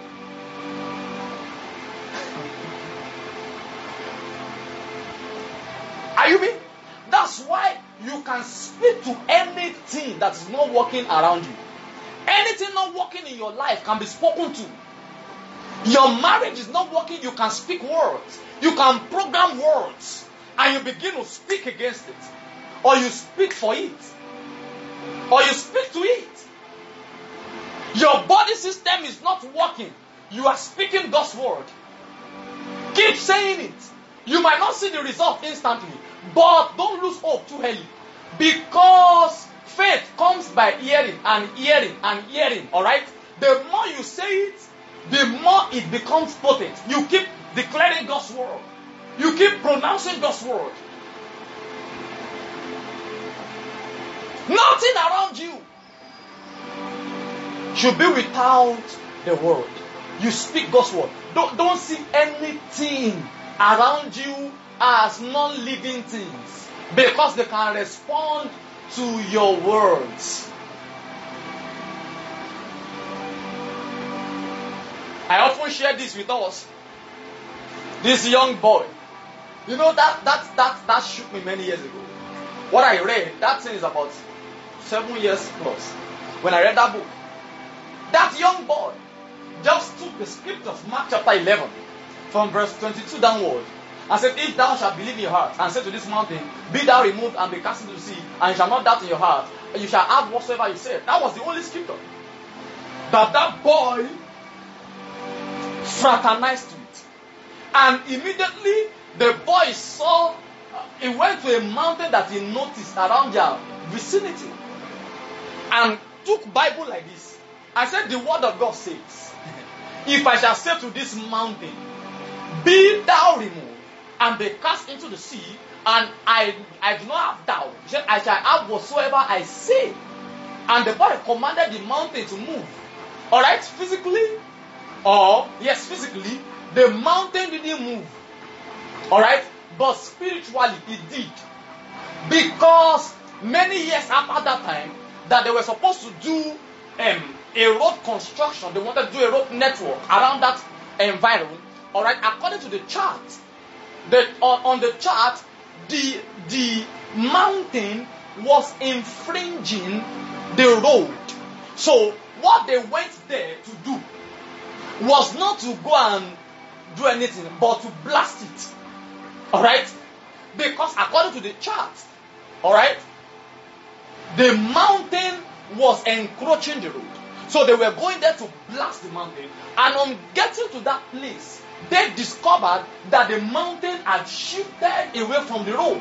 Are you me? That's why you can speak to anything that is not working around you. Anything not working in your life can be spoken to. Your marriage is not working, you can speak words. You can program words. And you begin to speak against it. Or you speak for it. Or you speak to it. Your body system is not working. You are speaking God's word. Keep saying it. You might not see the result instantly. But don't lose hope too early. Because faith comes by hearing and hearing and hearing. Alright? The more you say it, the more it becomes potent. You keep declaring God's word. You keep pronouncing God's word. Nothing around you should be without the word. You speak God's word. Don't, don't see anything around you as non-living things, because they can respond to your words. I often share this with us. This young boy, you know that that that that shook me many years ago. What I read, that thing is about seven years plus. When I read that book, that young boy just took the script of Mark chapter eleven, from verse twenty-two downward, and said, if thou shalt believe in your heart, and say to this mountain, be thou removed and be cast into the sea, and you shall not doubt in your heart, and you shall have whatsoever you said. That was the only scripture. That that boy fraternized to it. And immediately the boy saw, uh, he went to a mountain that he noticed around their vicinity, and took Bible like this. I said, the word of God says, if I shall say to this mountain, be thou removed and be cast into the sea, and I I do not have doubt, he said, I shall have whatsoever I say. And the boy commanded the mountain to move. Alright, physically, or yes, physically, the mountain didn't move. Alright, but spiritually it did. Because many years after that time, that they were supposed to do um, a road construction, they wanted to do a road network around that environment. Alright, according to the chart, the, on, on the chart, the, the mountain was infringing the road. So what they went there to do was not to go and do anything, but to blast it. Alright? Because according to the chart, alright, the mountain was encroaching the road. So they were going there to blast the mountain. And on getting to that place, they discovered that the mountain had shifted away from the road.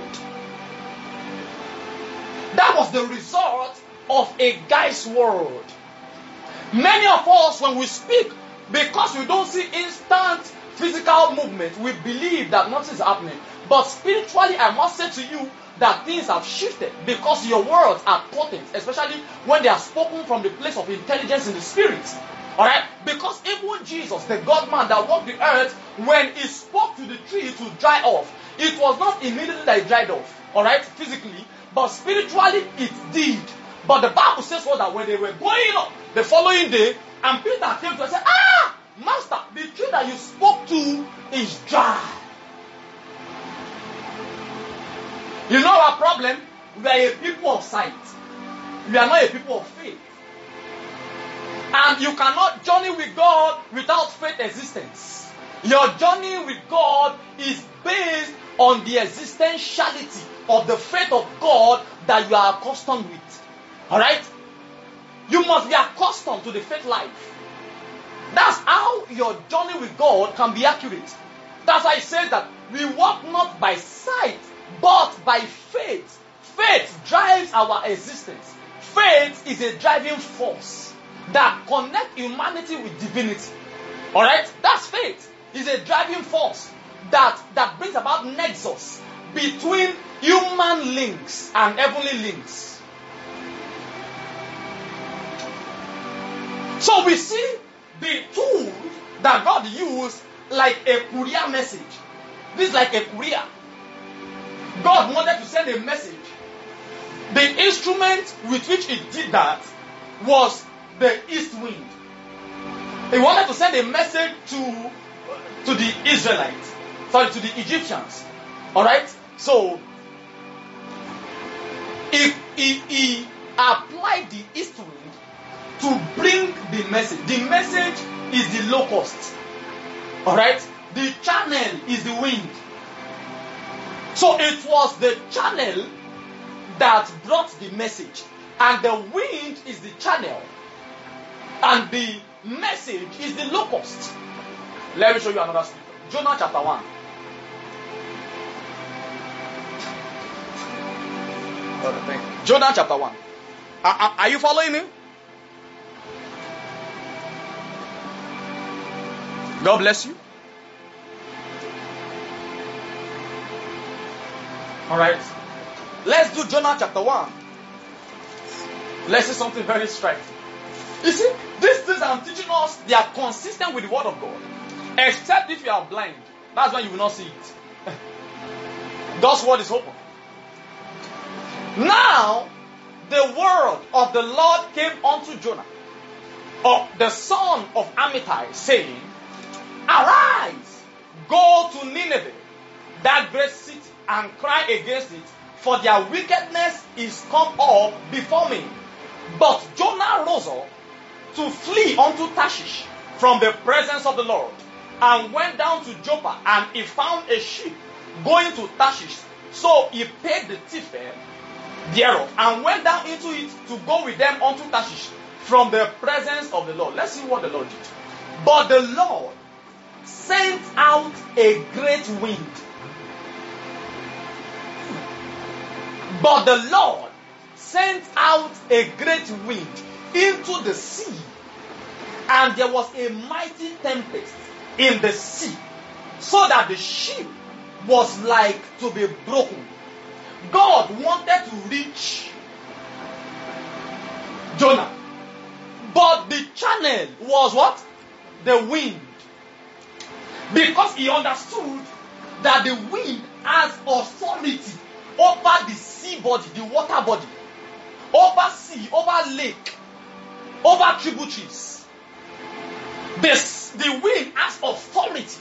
That was the result of a guy's word. Many of us, when we speak, because we don't see instant physical movement, we believe that nothing is happening. But spiritually, I must say to you that things have shifted because your words are potent, especially when they are spoken from the place of intelligence in the spirit. Alright? Because even Jesus, the God man that walked the earth, when he spoke to the tree to dry off, it was not immediately that it dried off. Alright? Physically. But spiritually, it did. But the Bible says well, that when they were going up the following day, and Peter came to and said, ah, Master, the tree that you spoke to is dry. You know our problem? We are a people of sight. We are not a people of faith. And you cannot journey with God without faith existence. Your journey with God is based on the existentiality of the faith of God that you are accustomed with. Alright? You must be accustomed to the faith life. That's how your journey with God can be accurate. That's why it says that we walk not by sight, but by faith. Faith drives our existence. Faith is a driving force that connects humanity with divinity. Alright? That's faith. It's a driving force that, that brings about nexus between human links and heavenly links. So we see the tool that God used like a courier message. This is like a courier. God wanted to send a message. The instrument with which he did that was the east wind. He wanted to send a message to, to the Israelites, sorry, to the Egyptians. Alright? So, he, he, he applied the east wind to bring the message. The message is the locust. Alright? The channel is the wind. So it was the channel that brought the message. And the wind is the channel. And the message is the locust. Let me show you another scripture. Jonah chapter one. Jonah chapter one. Are, are, are you following me? God bless you. Alright. Let's do Jonah chapter one. Let's see something very striking. You see, these things I'm teaching us, they are consistent with the word of God. Except if you are blind. That's when you will not see it. God's word is open. Now, the word of the Lord came unto Jonah, of the son of Amittai, saying, Arise, go to Nineveh, that great city, and cry against it, for their wickedness is come up before me. But Jonah rose up to flee unto Tarshish from the presence of the Lord, and went down to Joppa, and he found a ship going to Tarshish. So he paid the thief thereof, and went down into it to go with them unto Tarshish from the presence of the Lord. Let's see what the Lord did. But the Lord sent out a great wind. But the Lord sent out a great wind into the sea, and there was a mighty tempest in the sea, so that the ship was like to be broken. God wanted to reach Jonah, but the channel was what? The wind. Because he understood that the wind has authority over the sea body, the water body, over sea, over lake, over tributaries. This, the wind has authority.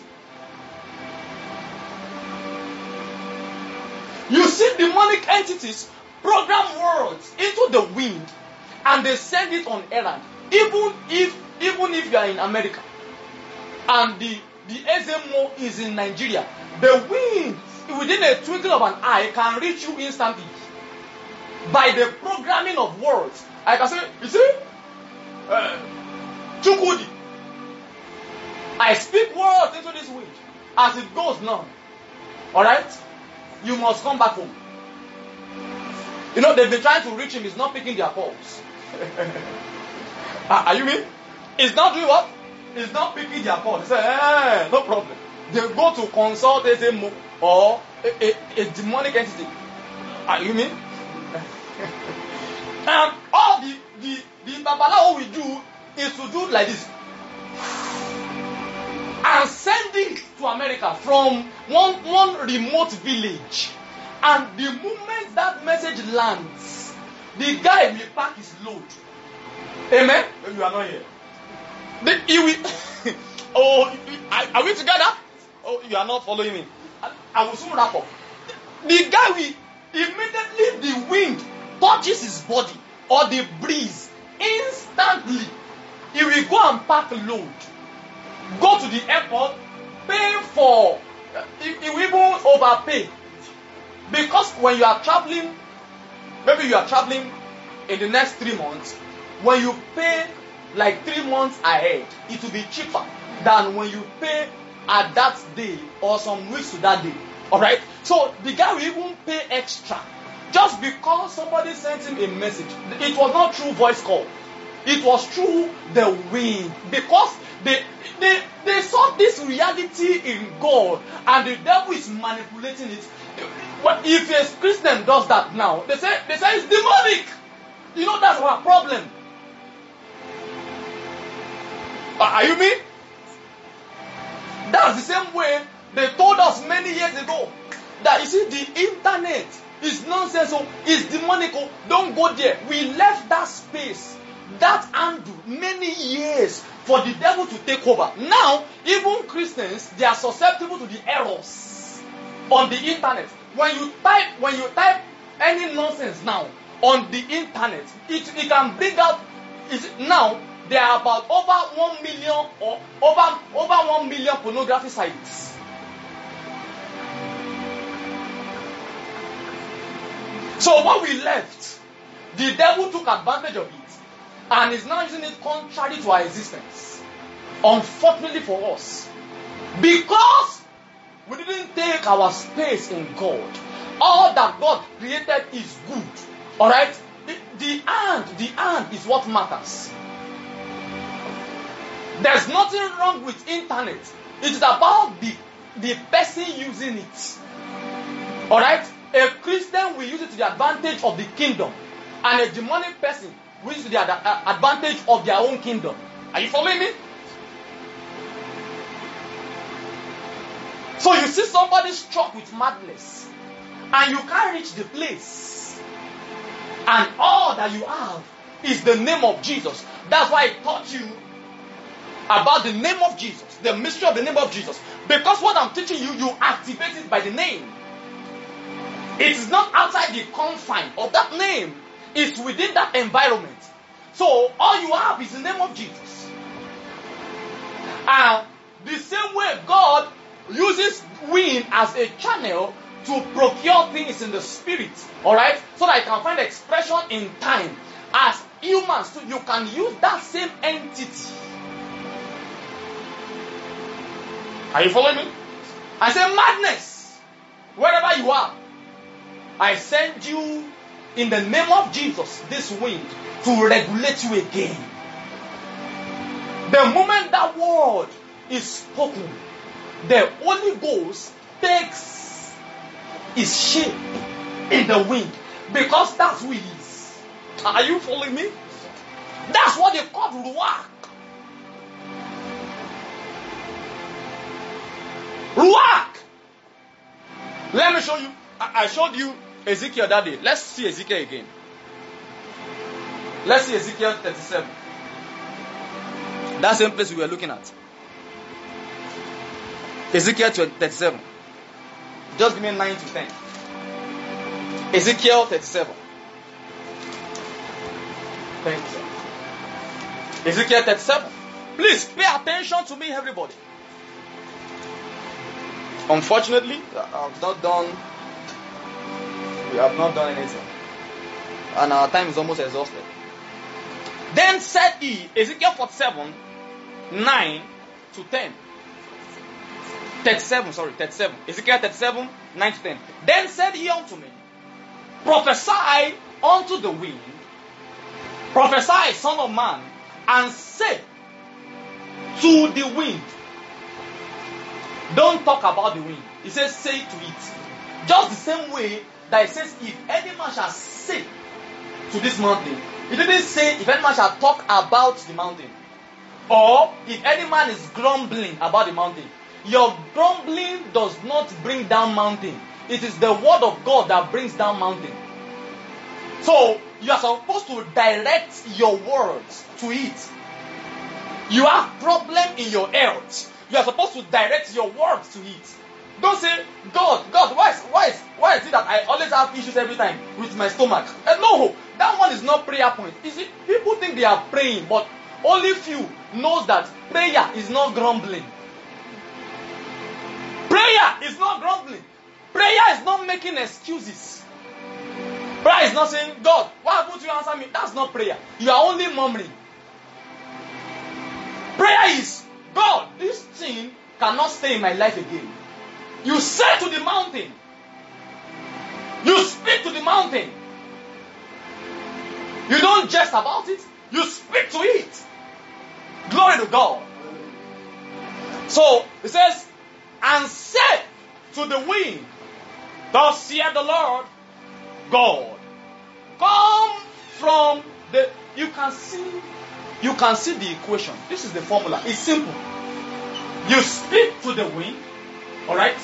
You see demonic entities program words into the wind and they send it on errand. Even if even if you are in America and the the S M O is in Nigeria, the wind within a twinkle of an eye can reach you instantly by the programming of words. I can say, you see, uh, Chukudi. I speak words into this wind as it goes now. All right, you must come back home. You know they've been trying to reach him. He's not picking their calls. Are you me? He's not doing what? He's not picking their calls. He said, eh, no problem. They go to consult a demo or a, a, a demonic entity. Are you me? And all the the the babalawo we do is to do like this and send it to America from one one remote village. And the moment that message lands, the guy will pack his load. Amen? You are not here. The, he will, oh, are, are we together? Oh, you are not following me. I, I will soon wrap up. The guy will immediately the wind touches his body or the breeze instantly. He will go and pack a load. Go to the airport, pay for. He, he will even overpay. Because when you are traveling, maybe you are traveling in the next three months, when you pay like three months ahead, it will be cheaper than when you pay at that day or some weeks to that day. Alright? So the guy will even pay extra just because somebody sent him a message. It was not through voice call, it was through the wind. Because they they they saw this reality in God and the devil is manipulating it. But if a Christian does that now, they say they say it's demonic. You know that's our problem. Are you me? That's the same way they told us many years ago that you see the internet is nonsense, so it's demonic. Don't go there. We left that space, that handle many years for the devil to take over. Now, even Christians, they are susceptible to the errors on the internet. When you type, when you type any nonsense now on the internet, it, it can bring out. Is now there are about over one million or over over one million pornography sites. So what we left, the devil took advantage of it and is now using it contrary to our existence. Unfortunately for us, because we didn't take our space in God. All that God created is good. Alright? The, the hand, the hand is what matters. There's nothing wrong with internet. It is about the, the person using it. Alright? A Christian will use it to the advantage of the kingdom. And a demonic person will use it to the ad- advantage of their own kingdom. Are you following me? So you see somebody struck with madness and you can't reach the place. And all that you have is the name of Jesus. That's why I taught you about the name of Jesus, the mystery of the name of Jesus. Because what I'm teaching you, you activate it by the name. It is not outside the confine of that name. It's within that environment. So all you have is the name of Jesus. And the same way God uses wind as a channel to procure things in the spirit, all right, so that it can find expression in time. As humans too, you can use that same entity. Are you following me? I say madness, wherever you are, I send you in the name of Jesus this wind to regulate you again. The moment that word is spoken, the Holy Ghost takes its shape in the wind, because that's who he is. Are you following me? That's what they call Ruach. Ruach. Let me show you. I showed you Ezekiel that day. Let's see Ezekiel again. Let's see Ezekiel thirty-seven. That same place we were looking at. Ezekiel thirty-seven. Just give me nine to ten. Ezekiel thirty-seven. Thank you, sir. Ezekiel thirty-seven. Please pay attention to me, everybody. Unfortunately, I've not done. We have not done anything, and our time is almost exhausted. Then said he, Ezekiel forty-seven, nine to ten. thirty-seven, sorry, thirty-seven. Ezekiel thirty-seven, nine to ten. Then said he unto me, prophesy unto the wind, prophesy, son of man, and say to the wind. Don't talk about the wind. He says, say to it. Just the same way that it says, if any man shall say to this mountain. It didn't say, if any man shall talk about the mountain. Or, if any man is grumbling about the mountain. Your grumbling does not bring down mountain. It is the word of God that brings down mountain. So, you are supposed to direct your words to it. You have problem in your health. You are supposed to direct your words to it. Don't say, God, God, why is, why is, why is it that I always have issues every time with my stomach? And no, that one is not prayer point. You see, people think they are praying, but only few knows that prayer is not grumbling. Prayer is not grumbling. Prayer is not making excuses. Prayer is not saying, God, why haven't you answered me? That's not prayer. You are only murmuring. Prayer is, God, this thing cannot stay in my life again. You say to the mountain. You speak to the mountain. You don't jest about it. You speak to it. Glory to God. So, it says, and say to the wind, thus saith the Lord God, come from the, you can see, you can see the equation. This is the formula. It's simple. You speak to the wind, alright?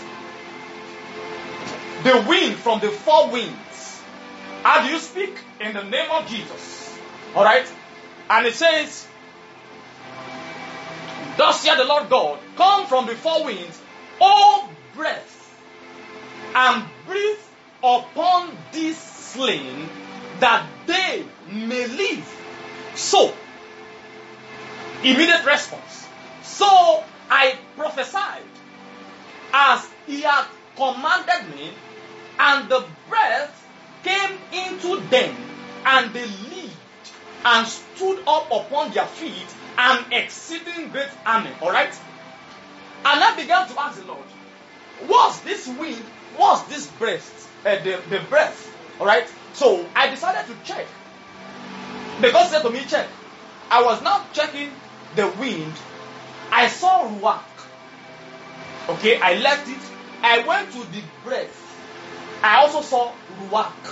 The wind from the four winds. How do you speak? In the name of Jesus. Alright? And it says, thus saith the Lord God, come from the four winds, O breath, and breathe upon this slain, that they may live. So, immediate response. So I prophesied as he had commanded me, and the breath came into them, and they lived and stood up upon their feet, an exceeding great army. Alright? And I began to ask the Lord, what's this wind? What's this breath? Uh, the, the breath. Alright? So I decided to check. Because he said to me, check. I was now checking the wind. I saw Ruach. Okay, I left it. I went to the breath. I also saw Ruach.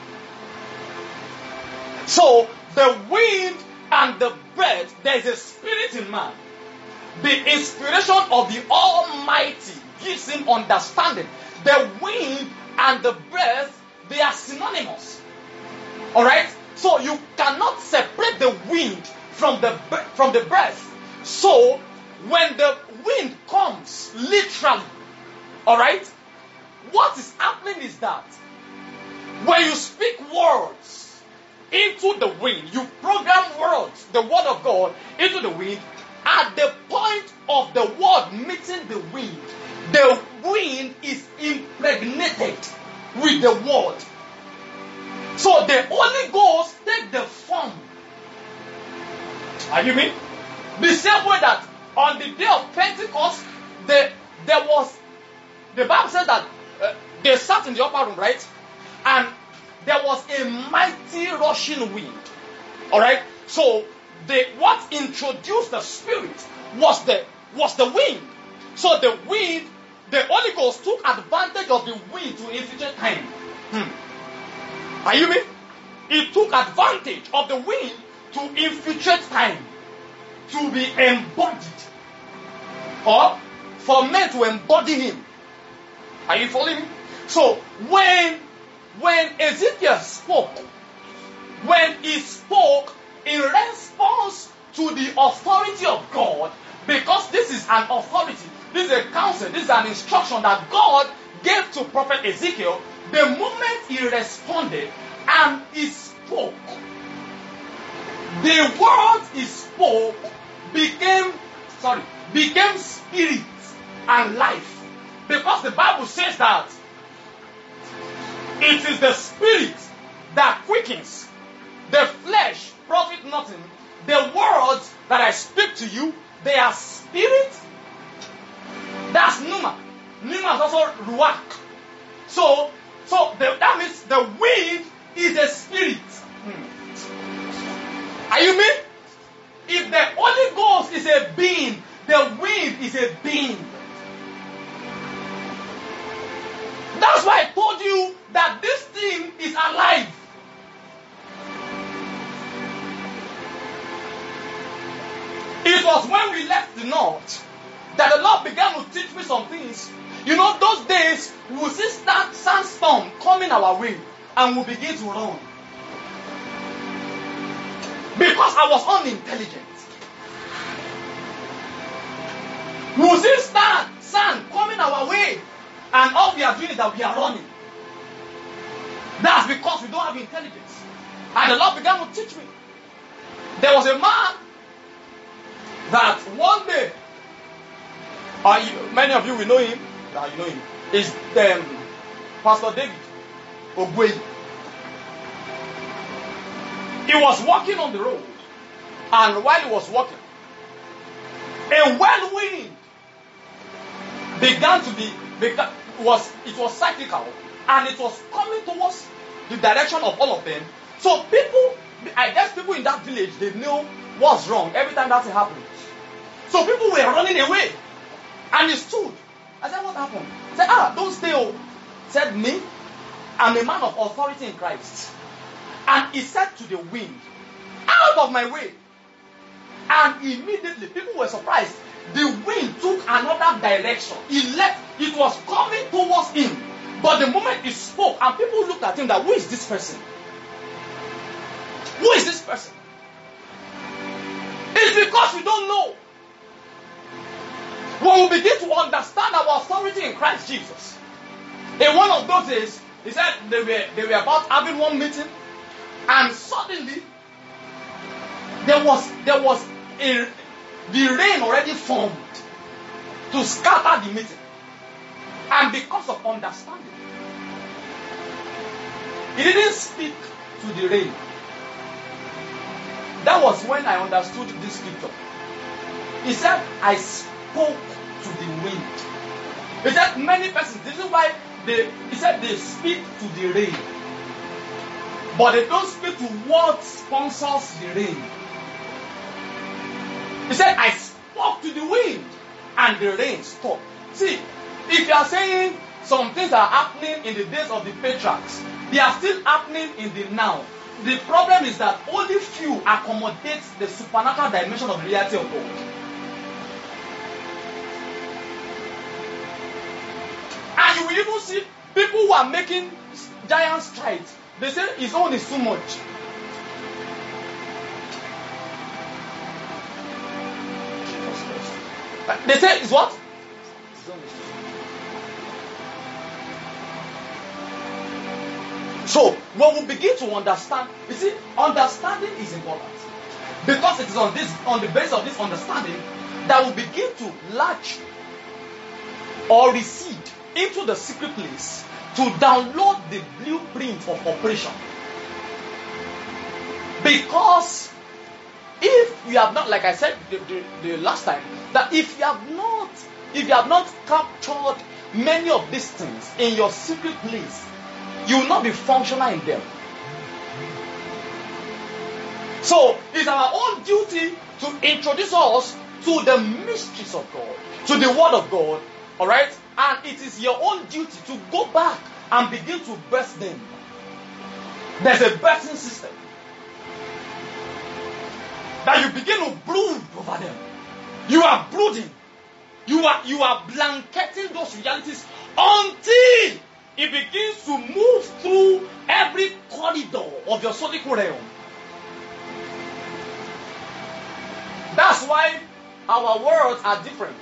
So, the wind and the breath, there is a spirit in man. The inspiration of the Almighty gives him understanding. The wind and the breath, they are synonymous. Alright? So, you cannot separate the wind from the, from the breath. So, when the wind comes, literally, alright, what is happening is that when you speak words into the wind, you program words, the word of God, into the wind, at the point of the word meeting the wind, the wind is impregnated with the word. So the Holy Ghost take the form. Are you me? The same way that on the day of Pentecost, the, there was, the Bible said that uh, they sat in the upper room, right? And there was a mighty rushing wind. Alright? So, the, what introduced the Spirit was the, was the wind. So the wind, the Holy Ghost took advantage of the wind to infiltrate time. Hmm. Are you me? He took advantage of the wind to infiltrate time. To be embodied. Or for men to embody him. Are you following me? So when when Ezekiel spoke, when he spoke in response to the authority of God, because this is an authority, this is a counsel, this is an instruction that God gave to Prophet Ezekiel, the moment he responded and he spoke, the word he spoke became, sorry, became spirit and life. Because the Bible says that it is the spirit that quickens, the flesh profit nothing. The words that I speak to you, they are spirit. That's pneuma. Pneuma is also ruach. So, so the, that means the wind is a spirit. Hmm. Are you me? If the Holy Ghost is a being, the wind is a being. That's why I told you that this thing is alive. It was when we left the north that the Lord began to teach me some things. You know, those days we will see stand, sandstorm coming our way and we begin to run. Because I was unintelligent. We will see stand, sand coming our way and all we are doing is that we are running. That's because we don't have intelligence. And the Lord began to teach me. There was a man that one day, uh, you, many of you will know him, uh, you know him, is um, Pastor David Ogwei. He was walking on the road, and while he was walking, a wild wind began to be, began, was it was cyclical, and it was coming towards the direction of all of them. So people, I guess people in that village, they knew what's wrong every time that happened. So people were running away. And he stood. I said, what happened? He said, ah, don't stay. Oh. He said, me, I'm a man of authority in Christ. And he said to the wind, out of my way. And immediately, people were surprised. The wind took another direction. He left. It was coming towards him. But the moment he spoke, and people looked at him, that who is this person? Who is this person? It's because we don't know. When we begin to understand our authority in Christ Jesus. In one of those days, he said they were, they were about having one meeting, and suddenly there was there was a, the rain already formed to scatter the meeting. And because of understanding, he didn't speak to the rain. That was when I understood this scripture. He said, I spoke to the wind. He said, many persons, this is why they, he said they speak to the rain. But they don't speak to what sponsors the rain. He said, I spoke to the wind and the rain stopped. See, if you are saying some things are happening in the days of the patriarchs, they are still happening in the now. The problem is that only few accommodate the supernatural dimension of the reality of God. And you will even see people who are making giant strides. They say his own is too much. They say it's what? So when we begin to understand, you see, understanding is important. Because it is on this, on the basis of this understanding, that we begin to latch or recede into the secret place to download the blueprint of operation. Because if you have not, like I said the, the, the last time, that if you have not, if you have not captured many of these things in your secret place, you will not be functional in them. So it's our own duty to introduce us to the mysteries of God, to the Word of God, all right? And it is your own duty to go back and begin to birth them. There's a birthing system that you begin to brood over them. You are brooding. You are you are blanketing those realities until it begins to move through every corridor of your sonic realm. That's why our worlds are different.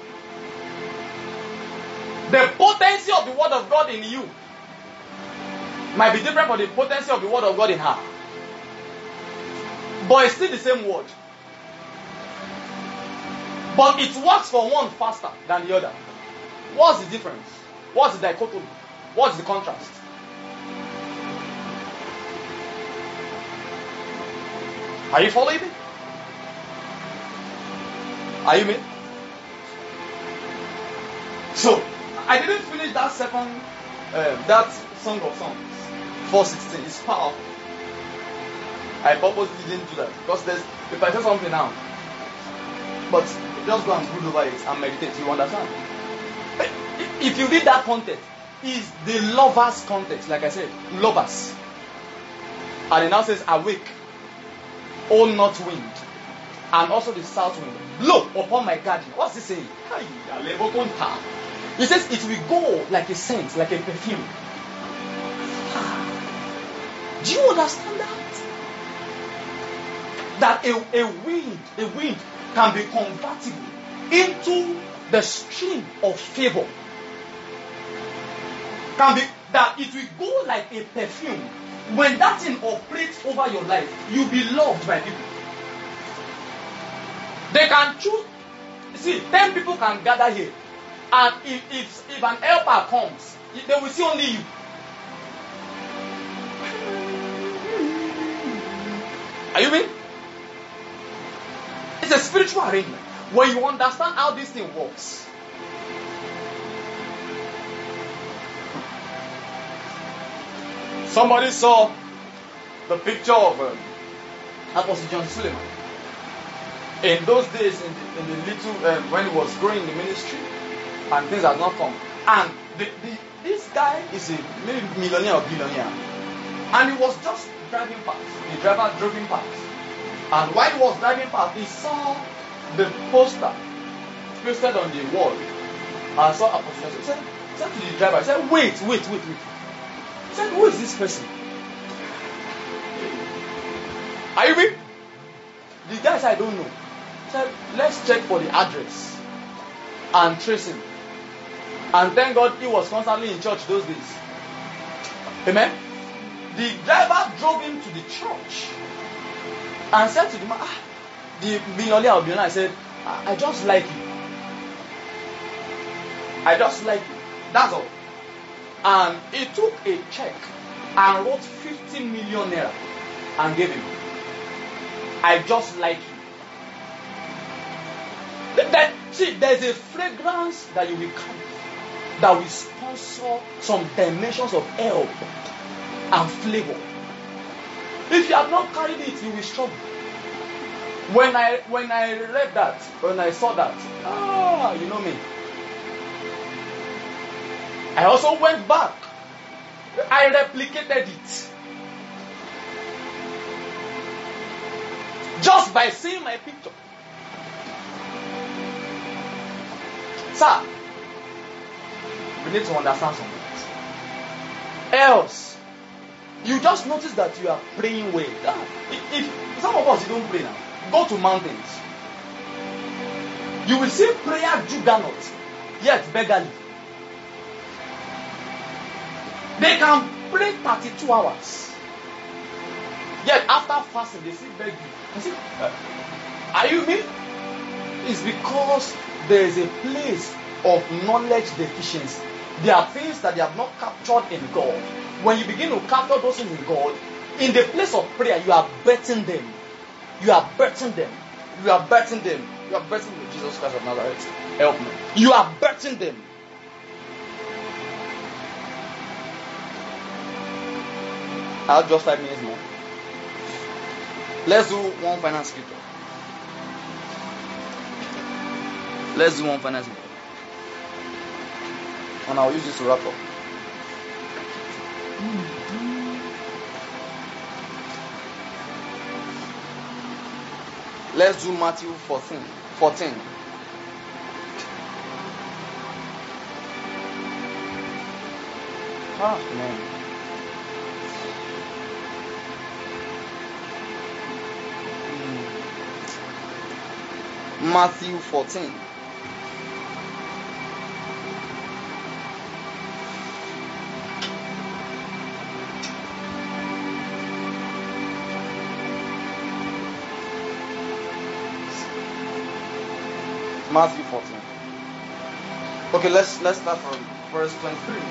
The potency of the Word of God in you might be different from the potency of the Word of God in her. but it's still the same word. But it works for one faster than the other. What's the difference? What's the dichotomy? What's the contrast? Are you following me? Are you me? So, I didn't finish that second, uh, that Song of Songs, four sixteen. It's powerful. I purposely didn't do that because there's, if I say something now, but just go and brood over it and meditate, you understand? If you read that context, is the lovers' context, like I said, lovers. And it now says, awake, O north wind, and also the south wind, blow upon my garden. What's he saying? He says it will go like a scent, like a perfume. Do you understand that? That a, a wind, a wind can be convertible into the stream of favor. Can be that it will go like a perfume. When that thing operates over your life, you'll be loved by people. They can choose. See, ten people can gather here, and if if, if an helper comes, they will see only you. Are you with? It's a spiritual arrangement. When you understand how this thing works. Somebody saw the picture of um, Apostle John Suleiman. In those days, in the, in the little, um, when he was growing in the ministry, and things had not come. And the, the, this guy is a maybe millionaire or billionaire. And he was just driving past. The driver drove him past. And while he was driving past, he saw the poster pasted on the wall. And saw Apostle John. He said, he said to the driver, he said, wait, wait, wait, wait. He said, who is this person? Are you with? The guy said, I don't know. He said, let's check for the address and trace him. And thank God he was constantly in church those days. Amen? The driver drove him to the church and said to the man, ah, the billionaire or billionaire said, I, I just like you. I just like you. That's all. And he took a check and wrote fifty million naira and gave him. I just like you. That, see, there's a fragrance that you will come that will sponsor some dimensions of help and flavor. If you have not carried it, you will struggle. When I when I read that, when I saw that, ah, you know me. I also went back. I replicated it. Just by seeing my picture. Sir, we need to understand something. Else, you just notice that you are praying well. If, if some of us you don't pray now, go to mountains. You will see prayer juggernaut, yet beggarly. They can pray thirty-two hours. Yet after fasting, they still beg you. I say, uh, are you me? It's because there is a place of knowledge deficiency. There are things that they have not captured in God. When you begin to capture those things in God, in the place of prayer, you are betting them. You are betting them. You are betting them. You are betting with Jesus Christ of Nazareth. Help me. You are betting them. I have just five minutes more. Let's do one final scripture. Let's do one final scripture. And I'll use this to wrap up. Let's do Matthew fourteen. fourteen. Ah, man. Matthew fourteen. Matthew fourteen. Okay, let's let's start from verse twenty-three.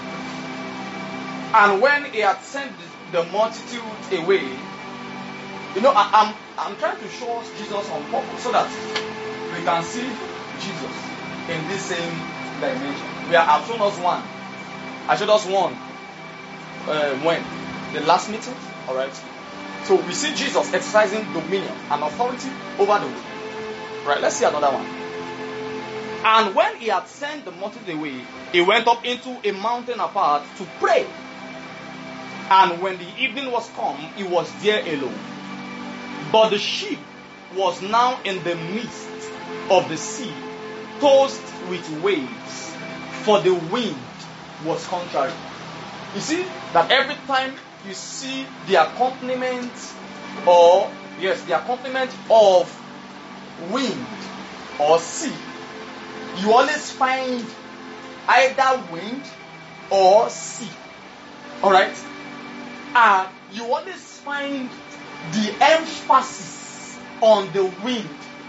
And when he had sent the multitude away, you know, I, I'm I'm trying to show us Jesus on purpose so that we can see Jesus in this same dimension. We are, I've shown us one. I showed us one uh, when the last meeting. All right. So we see Jesus exercising dominion and authority over the world. Right. Let's see another one. And when he had sent the multitude away, he went up into a mountain apart to pray. And when the evening was come, he was there alone. But the ship was now in the midst of the sea, tossed with waves, for the wind was contrary. You see that every time you see the accompaniment, or yes, the accompaniment of wind or sea, you always find either wind or sea. All right. And you always find the emphasis on the wind.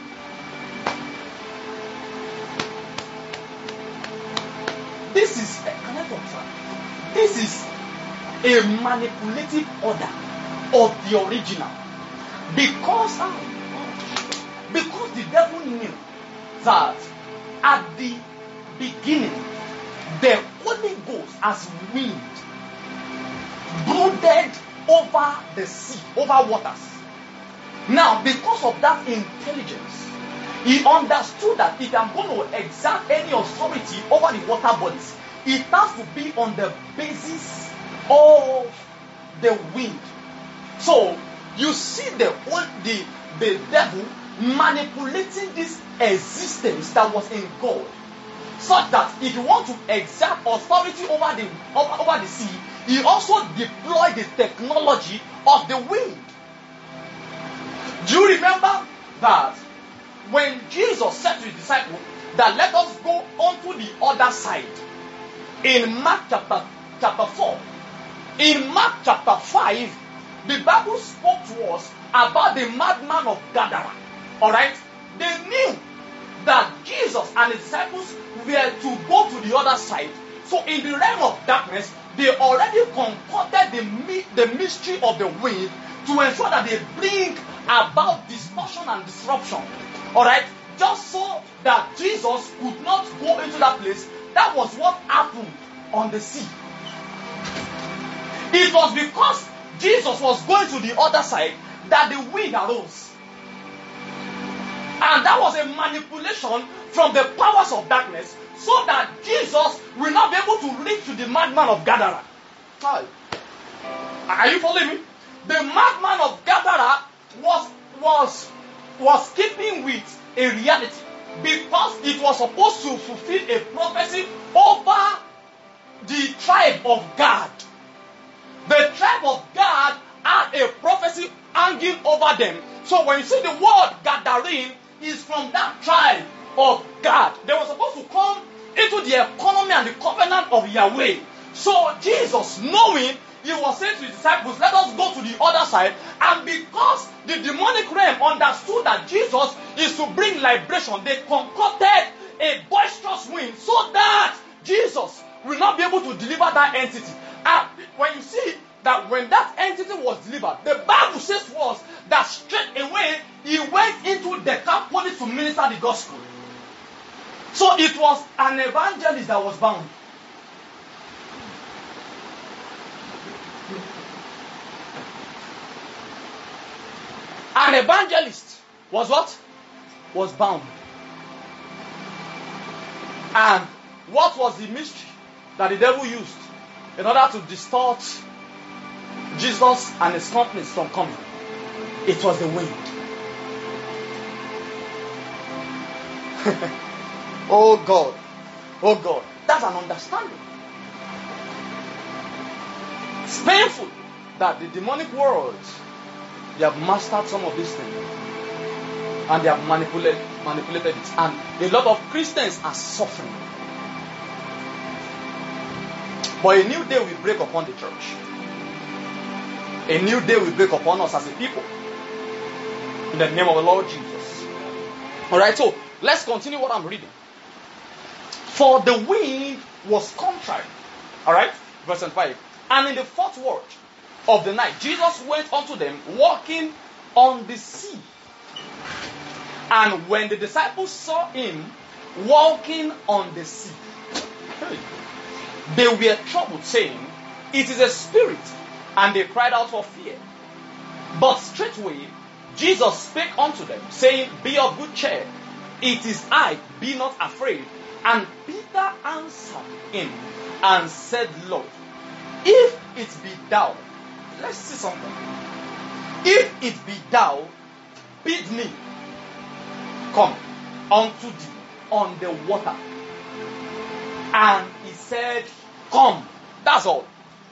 This is, can I talk, sir? This is a manipulative order of the original. Because, because the devil knew that at the beginning, the Holy Ghost as wind brooded over the sea, over waters. Now, because of that intelligence, he understood that if I'm going to exert any authority over the water bodies, it has to be on the basis of the wind. So, you see the, the, the devil manipulating this existence that was in God, such that if you want to exert authority over the, over, over the sea, he also deployed the technology of the wind. Do you remember that when Jesus said to his disciples that let us go onto the other side in Mark chapter, chapter four, in Mark chapter five, the Bible spoke to us about the madman of Gadara. Alright? They knew that Jesus and his disciples were to go to the other side. So in the realm of darkness, they already concocted the, the mystery of the wind to ensure that they bring about distortion and disruption. Alright? Just so that Jesus could not go into that place. That was what happened on the sea. It was because Jesus was going to the other side that the wind arose. And that was a manipulation from the powers of darkness, so that Jesus will not be able to reach to the madman of Gadara. Are you following me? The madman of Gadara was was was keeping with a reality, because it was supposed to fulfill a prophecy over the tribe of Gad. The tribe of Gad had a prophecy hanging over them. So when you see the word Gadarene, is from that tribe of Gad. They were supposed to come into the economy and the covenant of Yahweh. So Jesus, knowing, he was saying to his disciples, let us go to the other side. And because the demonic realm understood that Jesus is to bring liberation, they concocted a boisterous wind so that Jesus will not be able to deliver that entity. And when you see that when that entity was delivered, the Bible says was that straight away he went into Decapolis to minister the gospel. So it was an evangelist that was bound. An evangelist was what? Was bound. And what was the mystery that the devil used in order to distort Jesus and his companies from coming? It was the wind. Oh God. Oh God. That's an understanding. It's painful that the demonic world, they have mastered some of these things. And they have manipulated, manipulated it. And a lot of Christians are suffering. But a new day will break upon the church. A new day will break upon us as a people. In the name of the Lord Jesus. Alright, so Let's continue what I'm reading. For the wind was contrary. Alright? Verse twenty-five. And in the fourth watch of the night, Jesus went unto them walking on the sea. And when the disciples saw him walking on the sea, they were troubled, saying, It is a spirit. And they cried out for fear. But straightway Jesus spake unto them, saying, Be of good cheer, it is I, be not afraid. And Peter answered him and said, Lord, if it be thou, let's see something. If it be thou, bid me come unto thee on the water. And he said, Come. That's all.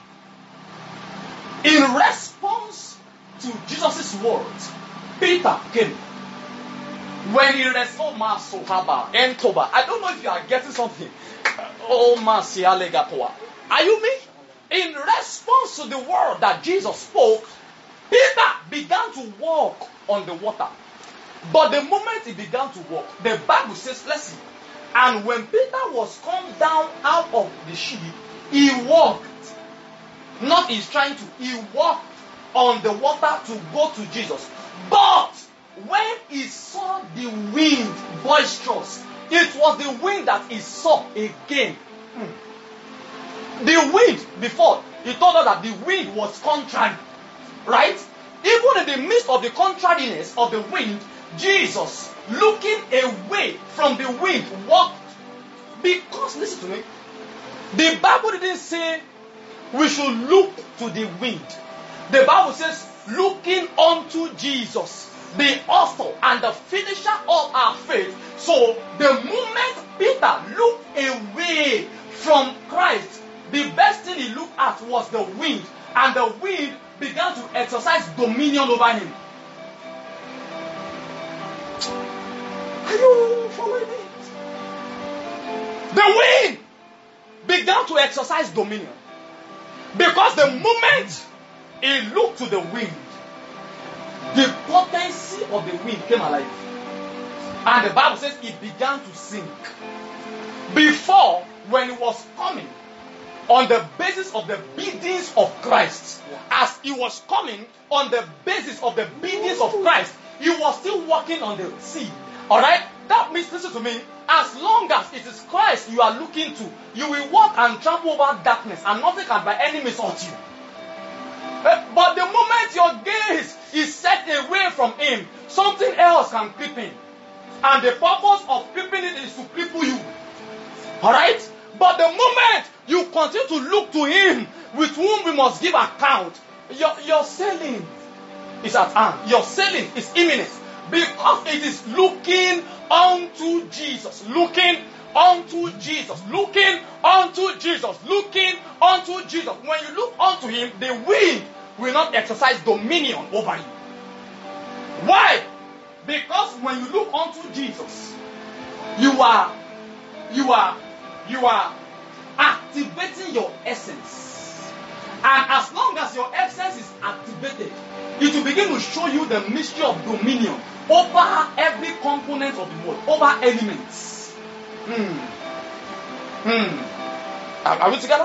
In response to Jesus' words, Peter came. When he restored Masohaba and Toba, I don't know if you are getting something. Oh, Masialegatoa. Are you me? In response to the word that Jesus spoke, Peter began to walk on the water. But the moment he began to walk, the Bible says, let's see. And when Peter was come down out of the ship, he walked. Not he's trying to, he walked on the water to go to Jesus. But when he saw the wind boisterous, it was the wind that he saw again. Hmm. The wind before, he told us that the wind was contrary. Right? Even in the midst of the contrariness of the wind, Jesus, looking away from the wind, walked. Because, listen to me, the Bible didn't say we should look to the wind. The Bible says, looking unto Jesus, the author and the finisher of our faith. So, the moment Peter looked away from Christ, the best thing he looked at was the wind. And the wind began to exercise dominion over him. Are you following me? The wind began to exercise dominion. Because the moment he looked to the wind, the potency of the wind came alive. And the Bible says it began to sink. Before, when it was coming, on the basis of the biddings of Christ, as he was coming on the basis of the biddings of Christ, he was still walking on the sea. Alright? That means, listen to me, as long as it is Christ you are looking to, you will walk and trample over darkness, and nothing can by any means hurt you. But the moment your gaze is set away from him, something else can creep in. And the purpose of creeping it is to cripple you. Alright? But the moment you continue to look to him, with whom we must give account, your, your sailing is at hand. Your sailing is imminent. Because it is looking unto Jesus. Looking unto Jesus. Looking unto Jesus. Looking unto Jesus. When you look unto him, the wind will not exercise dominion over you. Why? Because when you look unto Jesus, you are, you are, you are activating your essence. And as long as your essence is activated, it will begin to show you the mystery of dominion over every component of the world, over elements. Hmm. Hmm. Are, are we together?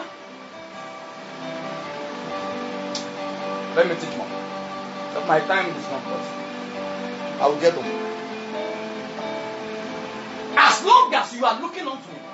Let me teach more. But my time is not close. I will get them. As long as you are looking unto him,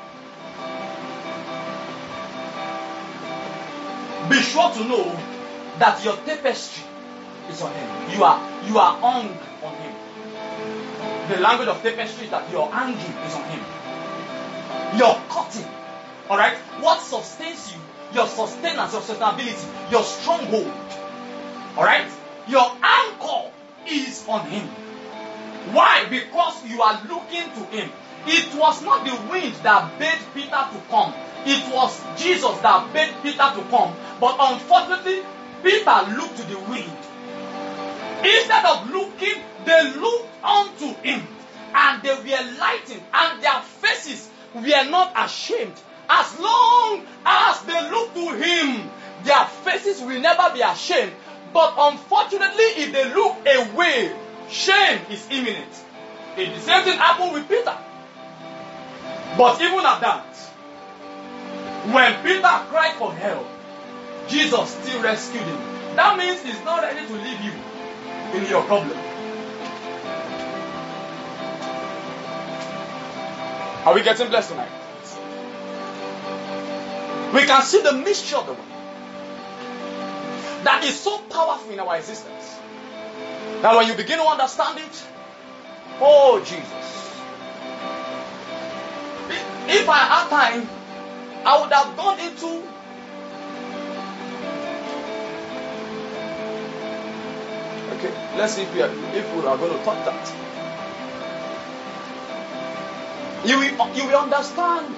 be sure to know that your tapestry is on him. You are you are hung on him. The language of tapestry is that your hanging is on him. Your cutting, all right. What sustains you, your sustenance, your sustainability, your stronghold, all right. Your anchor is on him. Why? Because you are looking to him. It was not the wind that bade Peter to come. It was Jesus that bade Peter to come. But unfortunately, Peter looked to the wind. Instead of looking, they looked unto him. And they were lightened. And their faces were not ashamed. As long as they look to him, their faces will never be ashamed. But unfortunately, if they look away, shame is imminent. If the same thing happened with Peter. But even at that, when Peter cried for help, Jesus still rescued him. That means he's not ready to leave you in your problem. Are we getting blessed tonight? We can see the mystery of the word that is so powerful in our existence. Now when you begin to understand it, oh Jesus. If I had time, I would have gone into okay, let's see if we are if we are going to talk that. You will, you will understand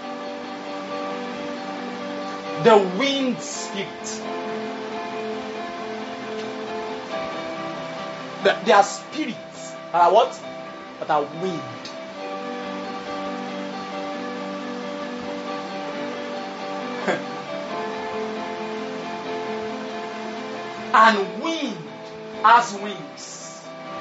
the wind spirit. The, there are spirits that are what? That are wind. And wind has wings.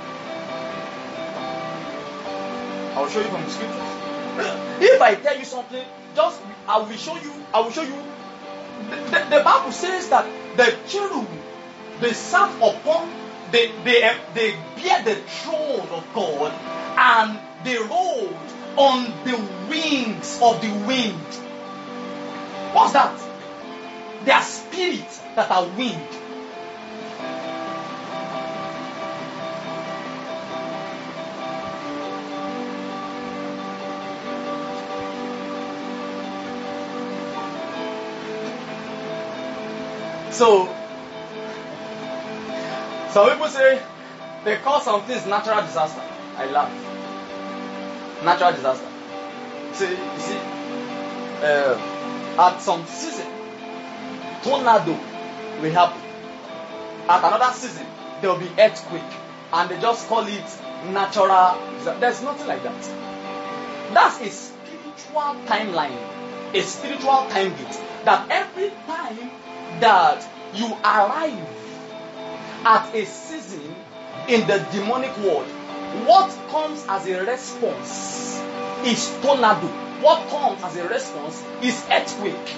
I'll show you from the scriptures. If I tell you something, just I will show you. I will show you. The, the, the Bible says that the cherub they sat upon, they they they bear the throne of God, and they rode on the wings of the wind. What's that? They are spirits that are wind. So, some people say they call some things natural disaster. I laugh. Natural disaster. See, you see, uh, at some season, tornado will happen. At another season, there will be earthquake, and they just call it natural disaster. There's nothing like that. That's a spiritual timeline, a spiritual time gate. That every time that you arrive at a season in the demonic world, what comes as a response is tornado. What comes as a response is earthquake.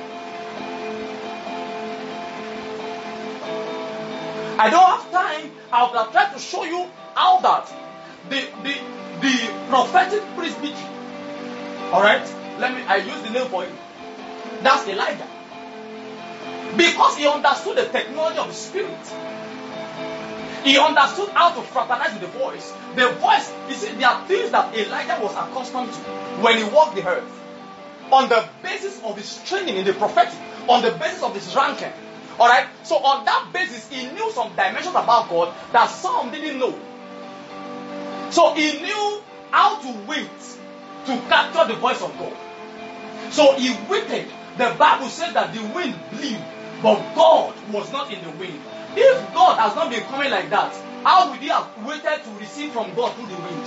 I don't have time. I would have tried to show you how that the the the prophetic presbytery. All right, let me. I use the name for you. That's Elijah. Because he understood the technology of the spirit. He understood how to fraternize with the voice. The voice, you see, there are things that Elijah was accustomed to when he walked the earth. On the basis of his training in the prophetic, on the basis of his ranking. Alright? So on that basis, he knew some dimensions about God that some didn't know. So he knew how to wait to capture the voice of God. So he waited. The Bible says that the wind blew, but God was not in the wind. If God has not been coming like that, how would he have waited to receive from God through the wind?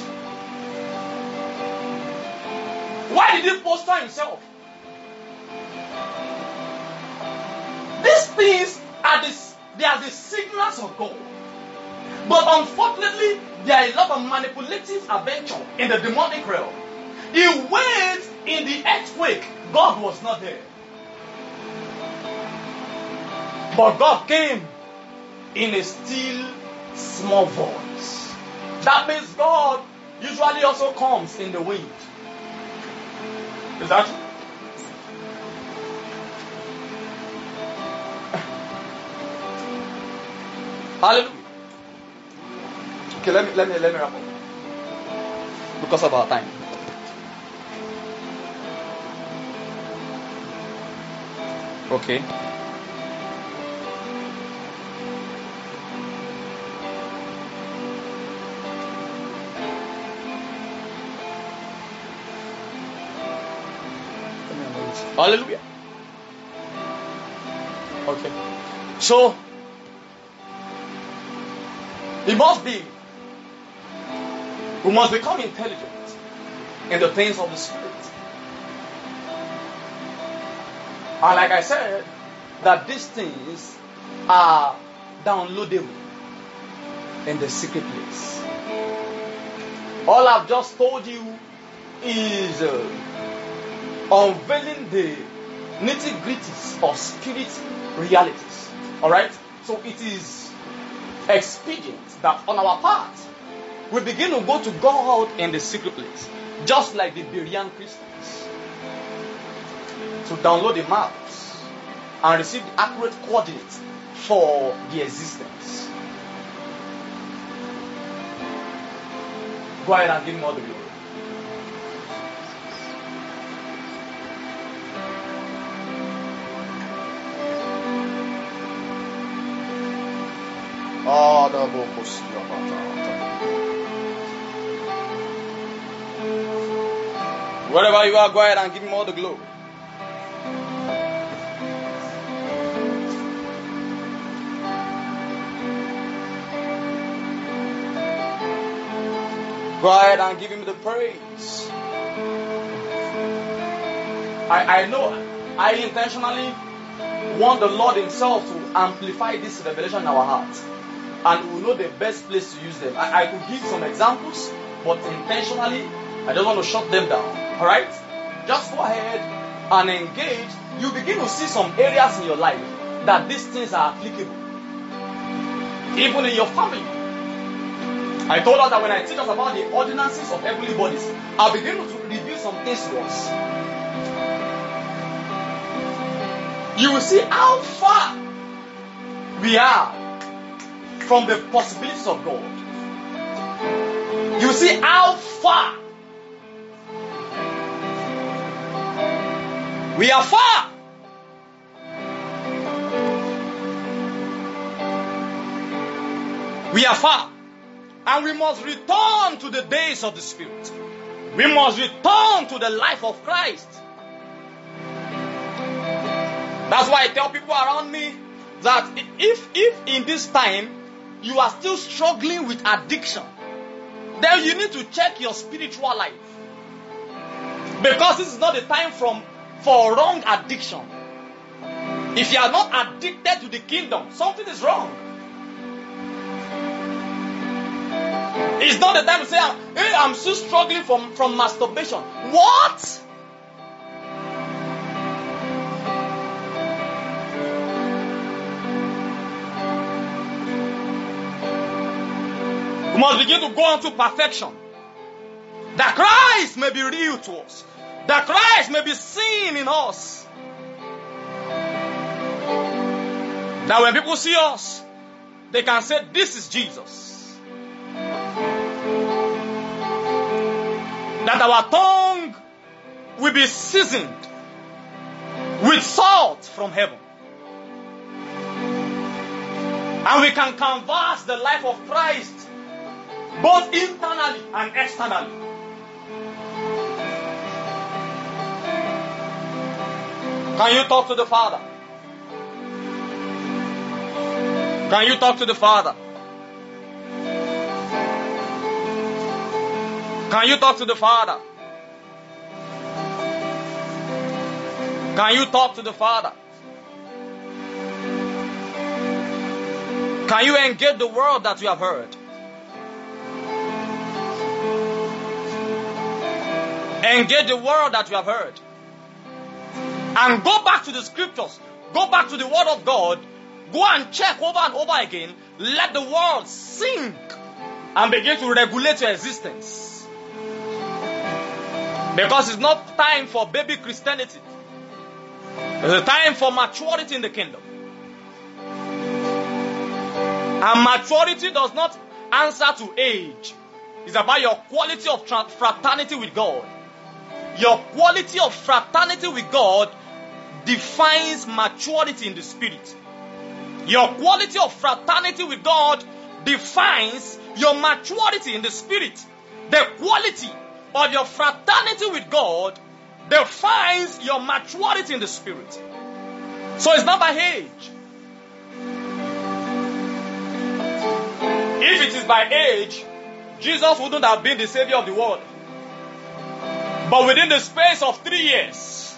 Why did he posture himself? These things are the, they are the signals of God. But unfortunately, there are a lot of manipulative adventure in the demonic realm. He went in the earthquake. God was not there. But God came in a still small voice. That means God usually also comes in the wind. Is that true? Hallelujah. Okay, let me let me let me wrap up. Because of our time. Okay. Hallelujah. Okay. So, it must be, we must become intelligent in the things of the Spirit. And like I said, that these things are downloadable in the secret place. All I've just told you is uh, unveiling the nitty-gritties of spirit realities. Alright? So it is expedient that on our part, we begin to go to God in the secret place, just like the Berean Christians, to download the maps and receive the accurate coordinates for the existence. Go ahead and give me all the glory. Ah, the Bokos. Wherever you are, go ahead and give him all the glory. Go ahead and give him the praise. I, I know I intentionally want the Lord himself to amplify this revelation in our hearts. And we know the best place to use them. I, I could give some examples, but intentionally, I don't want to shut them down. Alright? Just go ahead and engage. You begin to see some areas in your life that these things are applicable. Even in your family. I told us that when I teach us about the ordinances of heavenly bodies, I'll begin to reveal some things to us. You will see how far we are from the possibilities of God. You will see how far we are far. We are far. And we must return to the days of the Spirit. We must return to the life of Christ. That's why I tell people around me that if, if in this time you are still struggling with addiction, then you need to check your spiritual life. Because this is not the time from, for wrong addiction. If you are not addicted to the kingdom, something is wrong. It's not the time to say, hey, I'm still struggling from, from masturbation. What? We must begin to go on to perfection. That Christ may be real to us. That Christ may be seen in us. That when people see us, they can say, this is Jesus. That our tongue will be seasoned with salt from heaven. And we can canvass the life of Christ both internally and externally. Can you talk to the Father? Can you talk to the Father? Can you talk to the Father? Can you talk to the Father? Can you engage the word that you have heard? Engage the word that you have heard. And go back to the scriptures. Go back to the word of God. Go and check over and over again. Let the word sink and begin to regulate your existence. Because it's not time for baby Christianity. It's a time for maturity in the kingdom. And maturity does not answer to age. It's about your quality of fraternity with God. Your quality of fraternity with God defines maturity in the spirit. Your quality of fraternity with God defines your maturity in the spirit. The quality of your fraternity with God defines your maturity in the spirit. So it's not by age. If it is by age, Jesus wouldn't have been the Savior of the world. But within the space of three years,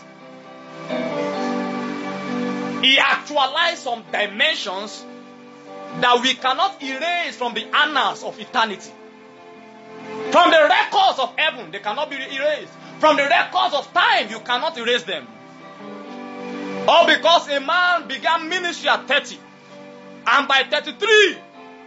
He actualized some dimensions that we cannot erase from the annals of eternity. From the records of heaven, they cannot be erased. From the records of time, you cannot erase them. All because a man began ministry at thirty, and by thirty-three,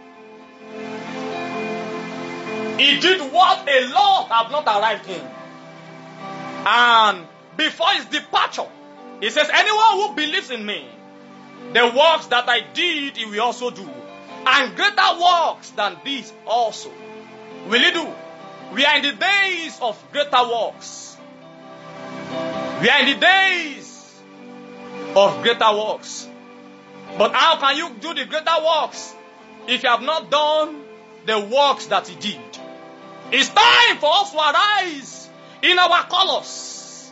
he did what a Lord have not arrived in. And before his departure, he says, anyone who believes in me, the works that I did, he will also do. And greater works than these also will he do. We are in the days of greater works. We are in the days of greater works. But how can you do the greater works if you have not done the works that he did? It's time for us to arise in our colors.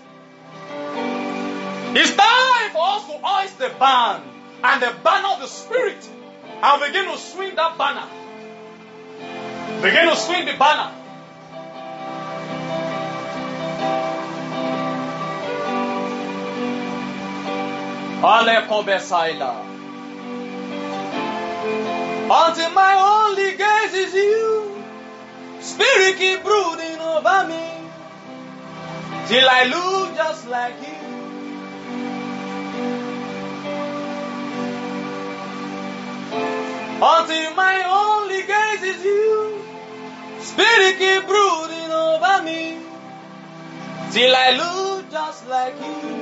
It's time for us to hoist the banner and the banner of the Spirit and begin to swing that banner. Begin to swing the banner. Until my only gaze is you, Spirit keep brooding over me, till I look just like you. Until my only gaze is you, Spirit keep brooding over me, till I look just like you.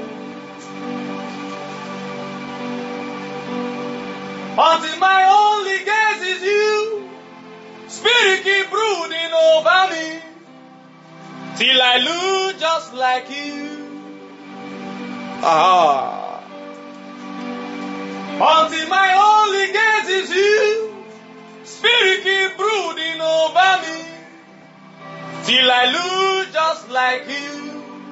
Until my only gaze is you, Spirit keep brooding over me, till I look just like you. Ah. Until my only gaze is you, Spirit keep brooding over me, till I look just like you.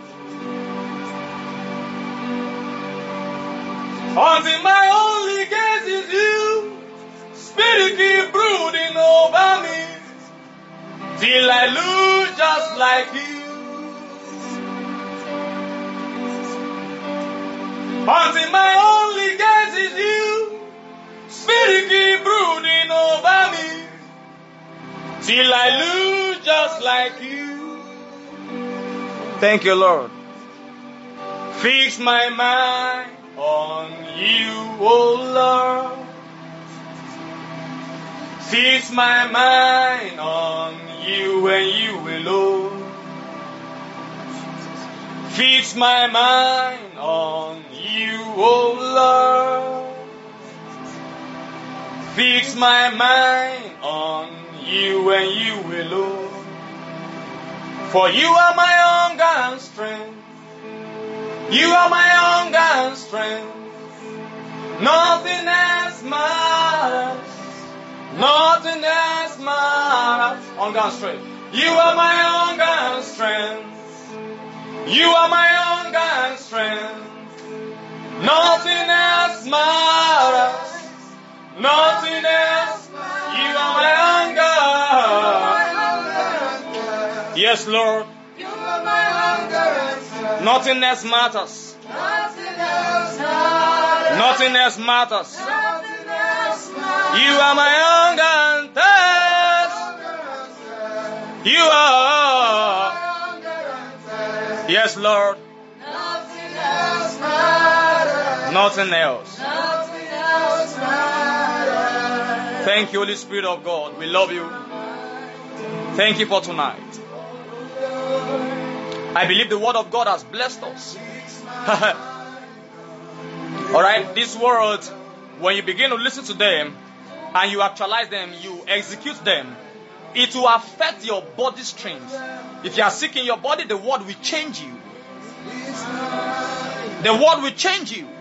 Until my only gaze is you, Spirit keep brooding over me, till I look just like you. Until my only gaze is you, Spirit keep brooding over me, till I look just like you. Thank you, Lord. Fix my mind on you, oh Lord. Fix my mind on you and you alone. Fix my mind on you, oh Lord. Fix my mind on you and you alone. For you are my hunger and strength. You are my hunger and strength. Nothing else matters. Nothing else matters. Hunger and strength. You are my hunger and strength. You are my hunger and strength. Nothing else matters. Nothing else. You are my hunger. Yes, Lord. You are my hunger and strength. Nothing else matters. Nothing else matters. Nothing else matters. Nothing else matters. You are my hunger and thirst. You are. Yes, Lord. Nothing else matters. Nothing else. Nothing else matters. Thank you, Holy Spirit of God. We love you. Thank you for tonight. I believe the word of God has blessed us. Alright, this word, when you begin to listen to them and you actualize them, you execute them, it will affect your body strength. If you are sick in your body, the word will change you. The word will change you.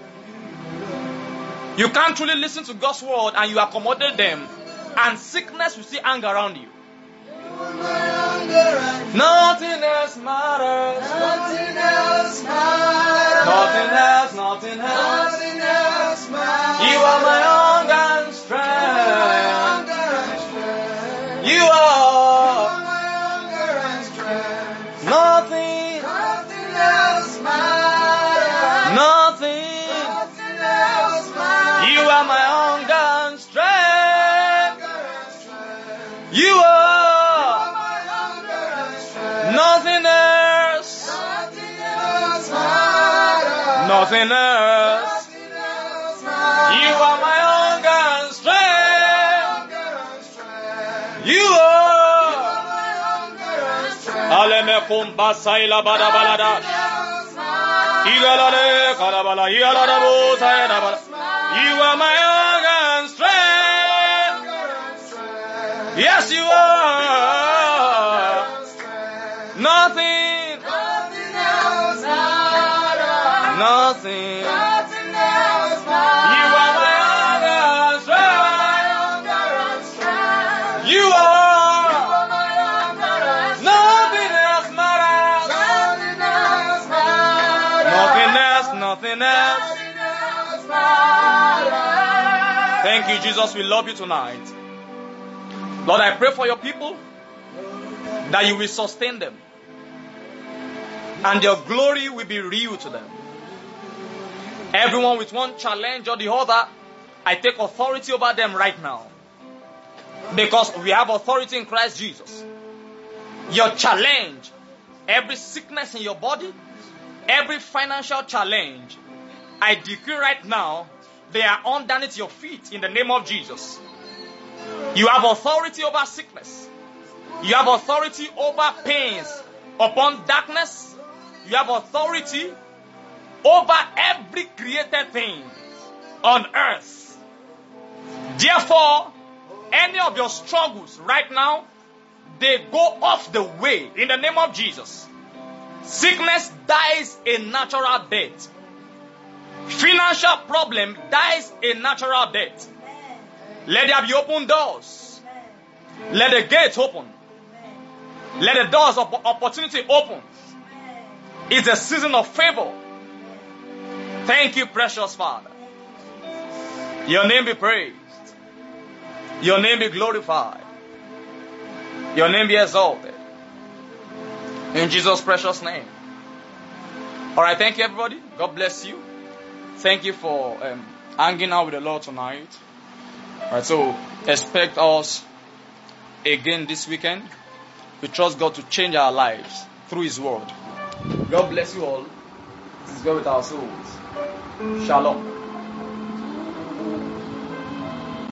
You can't truly listen to God's word and you accommodate them, and sickness will still hang around you. Nothing else matters. Nothing else matters. Nothing else, nothing else. Nothing else matters. You are my hunger and strength. You are nothing. Nothing else matters. Nothing. Nothing else matters. You are my hunger and strength. You are. Nothing else. You are my hunger and strength. You are. Aleme kumba saila bada balada. Igalale karabala igalada bo sayada bala. You are my hunger and strength. Yes, you are. Nothing. Nothing. You are my hunger and strength. You are. Nothing else matters. Nothing else, nothing else. Thank you, Jesus. We love you tonight. Lord, I pray for your people that you will sustain them and your glory will be real to them. Everyone with one challenge or the other, I take authority over them right now. Because we have authority in Christ Jesus. Your challenge, every sickness in your body, every financial challenge, I decree right now, they are underneath your feet in the name of Jesus. You have authority over sickness. You have authority over pains upon darkness. You have authority over every created thing on earth. Therefore, any of your struggles right now, they go off the way in the name of Jesus. Sickness dies a natural death. Financial problem dies a natural death. Let there be open doors. Let the gates open. Let the doors of opportunity open. It's a season of favor. Thank you, precious Father. Your name be praised. Your name be glorified. Your name be exalted. In Jesus' precious name. Alright, thank you everybody. God bless you. Thank you for um, hanging out with the Lord tonight. Alright, so expect us again this weekend. We trust God to change our lives through His word. God bless you all. This is God with our souls. Shalom.